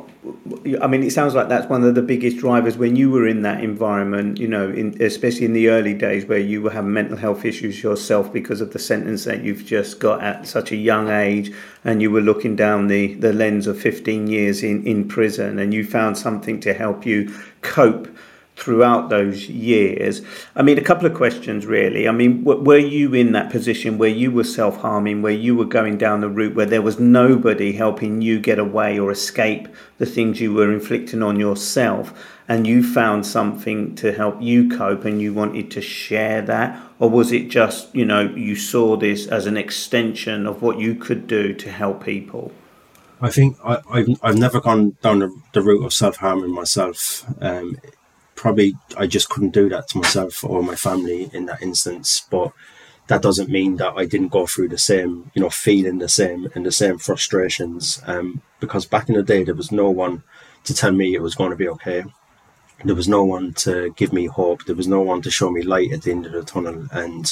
I mean, it sounds like that's one of the biggest drivers when you were in that environment, you know, in, especially in the early days where you were having mental health issues yourself because of the sentence that you've just got at such a young age, and you were looking down the, the lens of fifteen years in, in prison, and you found something to help you cope throughout those years. I mean, a couple of questions really. I mean, w- were you in that position where you were self-harming, where you were going down the route where there was nobody helping you get away or escape the things you were inflicting on yourself, and you found something to help you cope and you wanted to share that? Or was it just, you know, you saw this as an extension of what you could do to help people? I think I, I've, I've never gone down the, the route of self-harming myself. Um, Probably I just couldn't do that to myself or my family in that instance, but that doesn't mean that I didn't go through the same, you know, feeling the same and the same frustrations. Um, because back in the day, there was no one to tell me it was going to be okay. There was no one to give me hope. There was no one to show me light at the end of the tunnel. And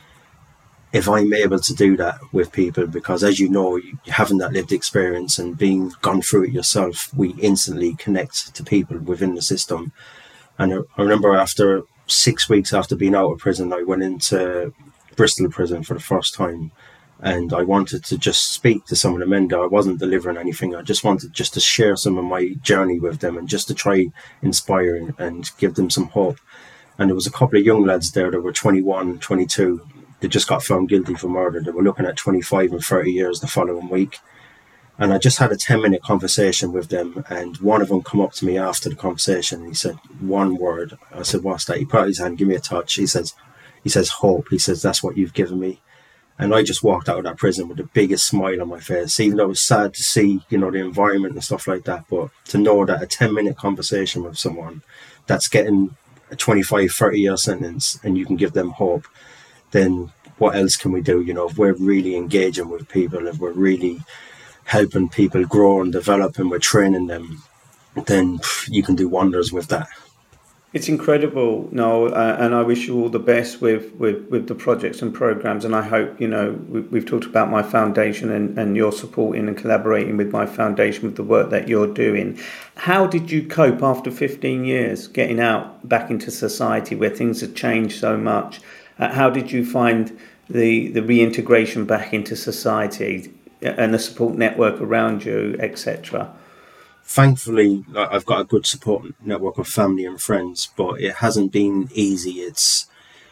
if I'm able to do that with people, because as you know, you, having that lived experience and being gone through it yourself, we instantly connect to people within the system. And I remember after six weeks after being out of prison, I went into Bristol prison for the first time. And I wanted to just speak to some of the men there. I wasn't delivering anything. I just wanted just to share some of my journey with them and just to try inspire and give them some hope. And there was a couple of young lads there that were twenty-one, twenty-two. They just got found guilty for murder. They were looking at twenty-five and thirty years the following week. And I just had a ten minute conversation with them, and one of them come up to me after the conversation and he said one word. I said, what's that? He put out his hand, give me a touch. He says, he says, hope. He says, that's what you've given me. And I just walked out of that prison with the biggest smile on my face, even though it was sad to see, you know, the environment and stuff like that. But to know that a ten minute conversation with someone that's getting a twenty-five, thirty year sentence and you can give them hope, then what else can we do? You know, if we're really engaging with people, if we're really helping people grow and develop and we're training them, then you can do wonders with that. It's incredible, Noel, uh, and I wish you all the best with, with, with the projects and programs. And I hope, you know, we, we've talked about my foundation and, and you're supporting and collaborating with my foundation with the work that you're doing. How did you cope after fifteen years, getting out back into society where things have changed so much? Uh, how did you find the, the reintegration back into society and the support network around you, et cetera? Thankfully, I've got a good support network of family and friends, but it hasn't been easy. It's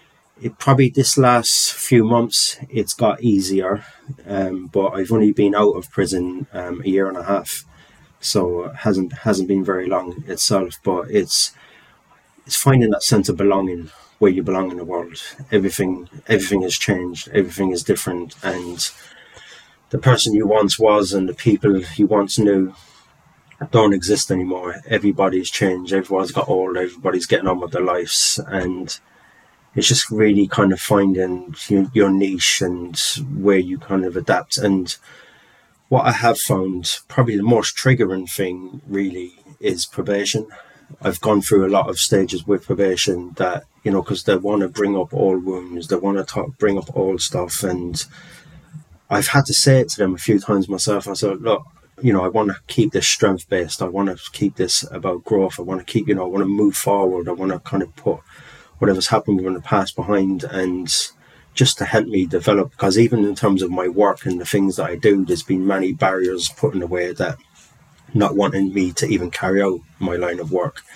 it probably this last few months it's got easier, um, but I've only been out of prison um, a year and a half, so it hasn't hasn't been very long itself. But it's it's finding that sense of belonging where you belong in the world. Everything everything has changed. Everything is different, and the person you once was and the people you once knew don't exist anymore. Everybody's changed. Everyone's got old. Everybody's getting on with their lives, and it's just really kind of finding your, your niche and where you kind of adapt. And what I have found, probably the most triggering thing really is probation. I've gone through a lot of stages with probation that, you know, because they want to bring up old wounds, they want to talk, bring up old stuff, and I've had to say it to them a few times myself. I said, look, you know, I want to keep this strength based. I want to keep this about growth. I want to keep, you know, I want to move forward. I want to kind of put whatever's happened in the past behind, and just to help me develop. Because even in terms of my work and the things that I do, there's been many barriers put in the way that not wanting me to even carry out my line of work.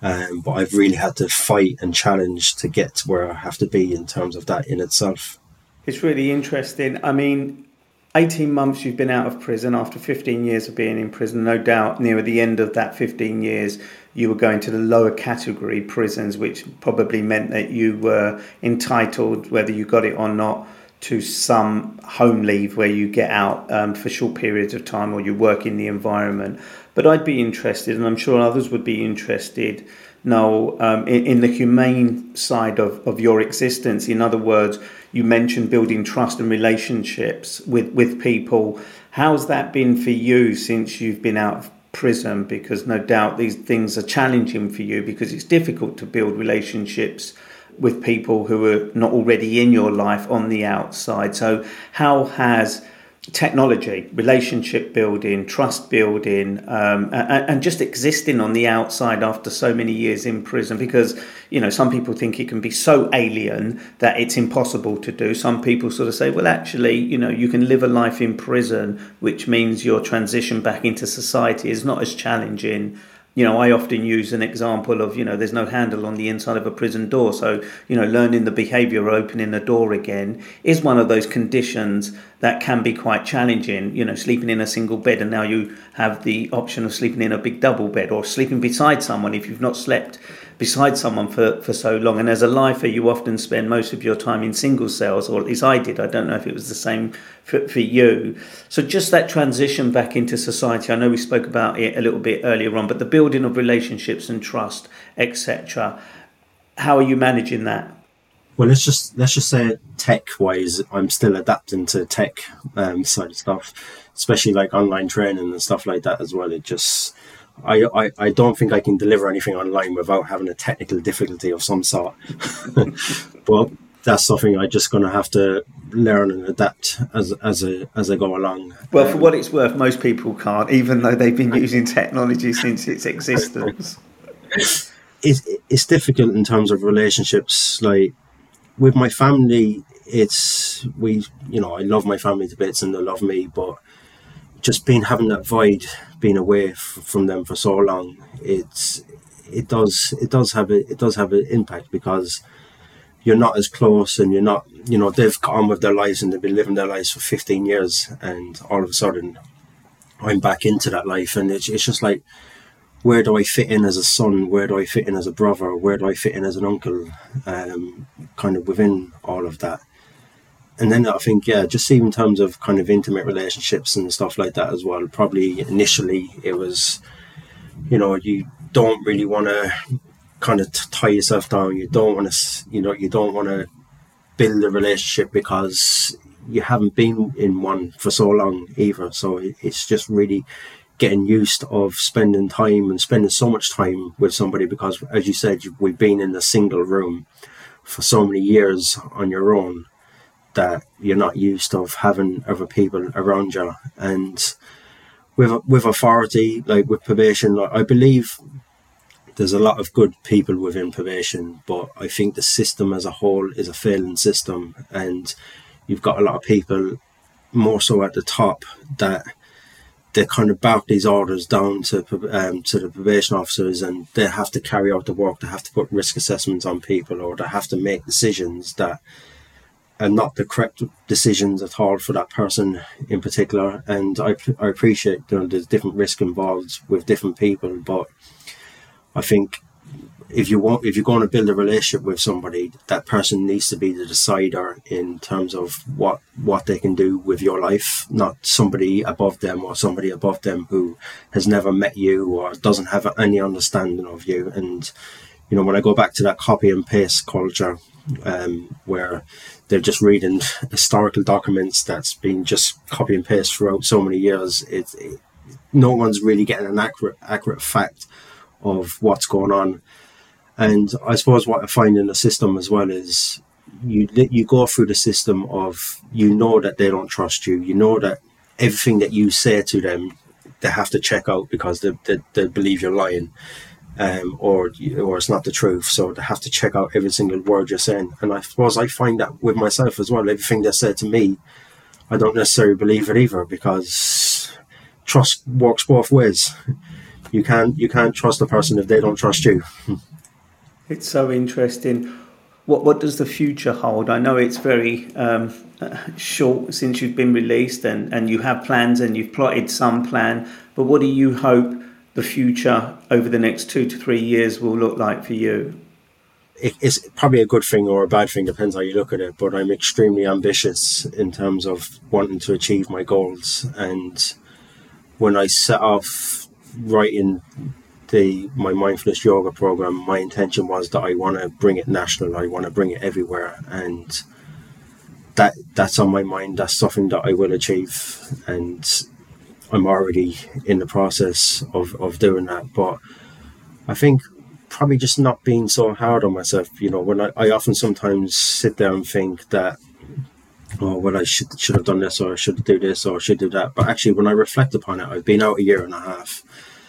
Um, but I've really had to fight and challenge to get to where I have to be in terms of that in itself. It's really interesting. I mean, eighteen months you've been out of prison after fifteen years of being in prison. No doubt near the end of that fifteen years, you were going to the lower category prisons, which probably meant that you were entitled, whether you got it or not, to some home leave where you get out um, for short periods of time or you work in the environment. But I'd be interested, and I'm sure others would be interested, Noel, um, in, in the humane side of, of your existence. In other words, you mentioned building trust and relationships with, with people. How's that been for you since you've been out of prison? Because no doubt these things are challenging for you because it's difficult to build relationships with people who are not already in your life on the outside. So how has technology, relationship building, trust building, um, and, and just existing on the outside after so many years in prison? Because, you know, some people think it can be so alien that it's impossible to do. Some people sort of say, well, actually, you know, you can live a life in prison, which means your transition back into society is not as challenging. You know, I often use an example of, you know, there's no handle on the inside of a prison door. So, you know, learning the behaviour, opening the door again is one of those conditions that can be quite challenging. You know, sleeping in a single bed, and now you have the option of sleeping in a big double bed, or sleeping beside someone if you've not slept beside someone for, for so long. And as a lifer, you often spend most of your time in single cells, or at least I did. I don't know if it was the same for, for you. So just that transition back into society, I know we spoke about it a little bit earlier on, but the building of relationships and trust, et cetera. How are you managing that? Well, let's just let's just say tech-wise, I'm still adapting to tech um, side of stuff, especially like online training and stuff like that as well. It just I, I, I don't think I can deliver anything online without having a technical difficulty of some sort. But that's something I'm just going to have to learn and adapt as as a, as I go along. Well, for what it's worth, most people can't, even though they've been using technology since its existence. It's, it's difficult in terms of relationships. Like with my family, it's we you know I love my family to bits and they love me, but just being having that void, being away f- from them for so long, it's it does it does have a it does have an impact because you're not as close, and you're not you know they've got on with their lives and they've been living their lives for fifteen years, and all of a sudden I'm back into that life, and it's it's just like, where do I fit in as a son? Where do I fit in as a brother? Where do I fit in as an uncle? Um, kind of within all of that. And then I think, yeah, just see in terms of kind of intimate relationships and stuff like that as well. Probably initially it was, you know, you don't really want to kind of tie yourself down. You don't want to, you know, you don't want to build a relationship because you haven't been in one for so long either. So it's just really getting used of spending time and spending so much time with somebody because, as you said, we've been in a single room for so many years on your own that you're not used of having other people around you. And with with authority, like with probation, like I believe there's a lot of good people within probation, but I think the system as a whole is a failing system, and you've got a lot of people more so at the top that they kind of bark these orders down to um, to the probation officers, and they have to carry out the work. They have to put risk assessments on people, or they have to make decisions that are not the correct decisions at all for that person in particular. And I, I appreciate, you know, there's different risk involved with different people, but I think if you want, if you're going to build a relationship with somebody, that person needs to be the decider in terms of what what they can do with your life, not somebody above them or somebody above them who has never met you or doesn't have any understanding of you. And you know, when I go back to that copy and paste culture, um, where they're just reading historical documents that's been just copy and paste throughout so many years, it, it no one's really getting an accurate accurate fact of what's going on. And I suppose what I find in the system as well is you you go through the system of, you know that they don't trust you. You know that everything that you say to them, they have to check out because they they, they believe you're lying, um, or or it's not the truth. So they have to check out every single word you're saying. And I suppose I find that with myself as well. Everything they say to me, I don't necessarily believe it either, because trust works both ways. you can't you can't trust a person if they don't trust you. It's so interesting. What what does the future hold? I know it's very um, short since you've been released, and, and you have plans and you've plotted some plan. But what do you hope the future over the next two to three years will look like for you? It's probably a good thing or a bad thing, depends how you look at it. But I'm extremely ambitious in terms of wanting to achieve my goals. And when I set off writing the my mindfulness yoga program, my intention was that I want to bring it national. I want to bring it everywhere, and that that's on my mind. That's something that I will achieve, and I'm already in the process of, of doing that. But I think probably just not being so hard on myself. You know, when I, I often sometimes sit there and think that, oh, well, I should should have done this, or I should do this, or I should do that. But actually, when I reflect upon it, I've been out a year and a half.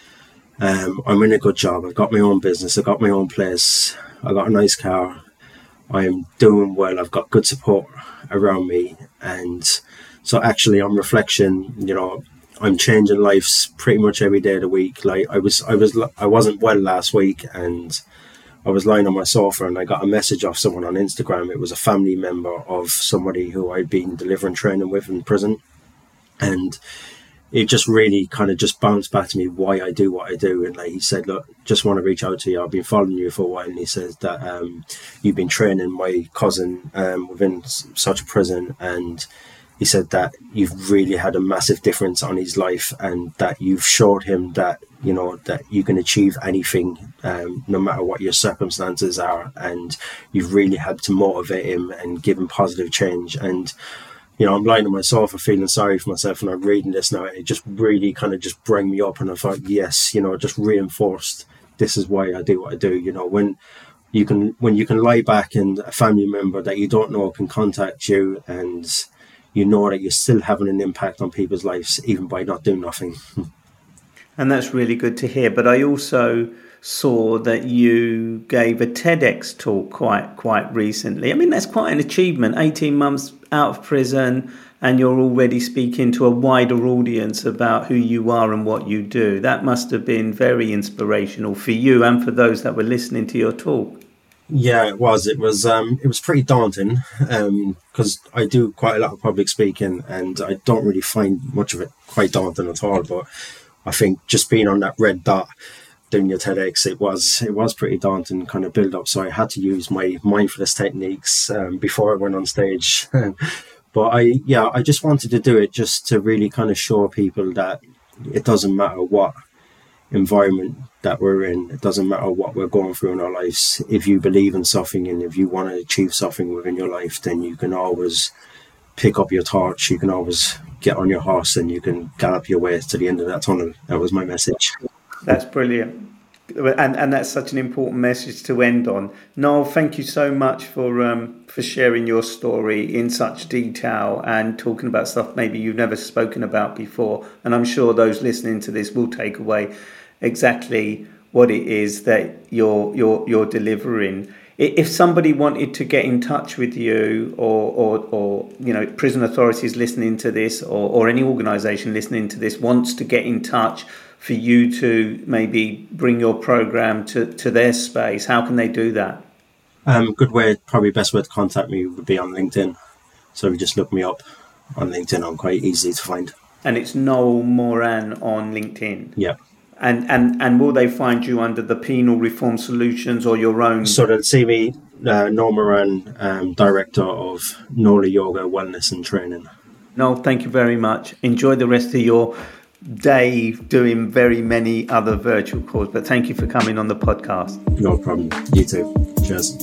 Um, I'm in a good job. I've got my own business. I've got my own place. I've got a nice car. I'm doing well. I've got good support around me. And so actually on reflection, you know, I'm changing lives pretty much every day of the week. Like I was, I was, I wasn't well last week, and I was lying on my sofa and I got a message off someone on Instagram. It was a family member of somebody who I'd been delivering training with in prison. And it just really kind of just bounced back to me why I do what I do. And like he said, look, just want to reach out to you. I've been following you for a while. And he says that um, you've been training my cousin um, within such a prison. And he said that you've really had a massive difference on his life, and that you've showed him that, you know, that you can achieve anything, um, no matter what your circumstances are. And you've really had to motivate him and give him positive change. And you know, I'm lying on my sofa feeling sorry for myself, and I'm reading this now. It just really kind of just bring me up, and I thought, yes, you know, just reinforced. This is why I do what I do. You know, when you can when you can lie back and a family member that you don't know can contact you, and you know that you're still having an impact on people's lives, even by not doing nothing. And that's really good to hear. But I also saw that you gave a TEDx talk quite quite recently. I mean, that's quite an achievement. eighteen months out of prison, and you're already speaking to a wider audience about who you are and what you do. That must have been very inspirational for you and for those that were listening to your talk. Yeah, it was. It was. Um, it was pretty daunting because um, I do quite a lot of public speaking, and I don't really find much of it quite daunting at all. But I think just being on that red dot doing your TEDx, it was it was pretty daunting kind of build up. So I had to use my mindfulness techniques um, before I went on stage. But I, yeah, I just wanted to do it just to really kind of show people that it doesn't matter what environment that we're in. It doesn't matter what we're going through in our lives. If you believe in something and if you want to achieve something within your life, then you can always pick up your torch. You can always get on your horse and you can gallop your way to the end of that tunnel. That was my message. That's brilliant. And and that's such an important message to end on. Noel, thank you so much for um, for sharing your story in such detail and talking about stuff maybe you've never spoken about before. And I'm sure those listening to this will take away exactly what it is that you're you're you're delivering. If somebody wanted to get in touch with you, or or, or you know, prison authorities listening to this, or, or any organisation listening to this wants to get in touch for you to maybe bring your program to, to their space, how can they do that? Um, good way, probably best way to contact me would be on LinkedIn. So if you just look me up on LinkedIn, I'm quite easy to find. And it's Noel Moran on LinkedIn? Yeah. And, and and will they find you under the Penal Reform Solutions or your own? So they'll see me, uh, Noel Moran, um, Director of Nola Yoga Wellness and Training. Noel, thank you very much. Enjoy the rest of your day doing very many other virtual calls, but thank you for coming on the podcast. No problem. You too. Cheers.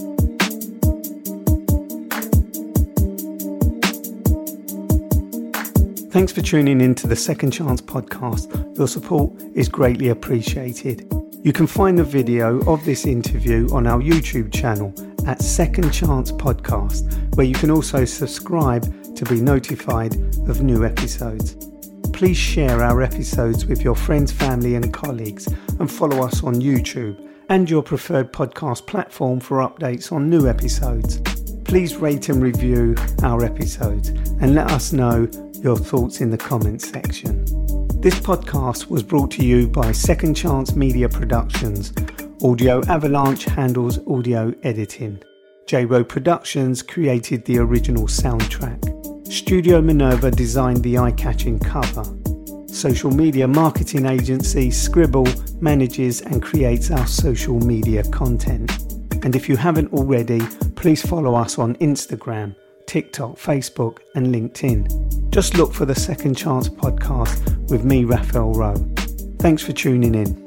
Thanks for tuning in to the Second Chance podcast. Your support is greatly appreciated. You can find the video of this interview on our YouTube channel at Second Chance Podcast, where you can also subscribe to be notified of new episodes. Please share our episodes with your friends, family and colleagues, and follow us on YouTube and your preferred podcast platform for updates on new episodes. Please rate and review our episodes and let us know your thoughts in the comments section. This podcast was brought to you by Second Chance Media Productions. Audio Avalanche handles audio editing. J-Ro Productions created the original soundtrack. Studio Minerva designed the eye-catching cover. Social media marketing agency Scribble manages and creates our social media content. And if you haven't already, please follow us on Instagram, TikTok, Facebook and LinkedIn. Just look for the Second Chance podcast with me, Raphael Rowe. Thanks for tuning in.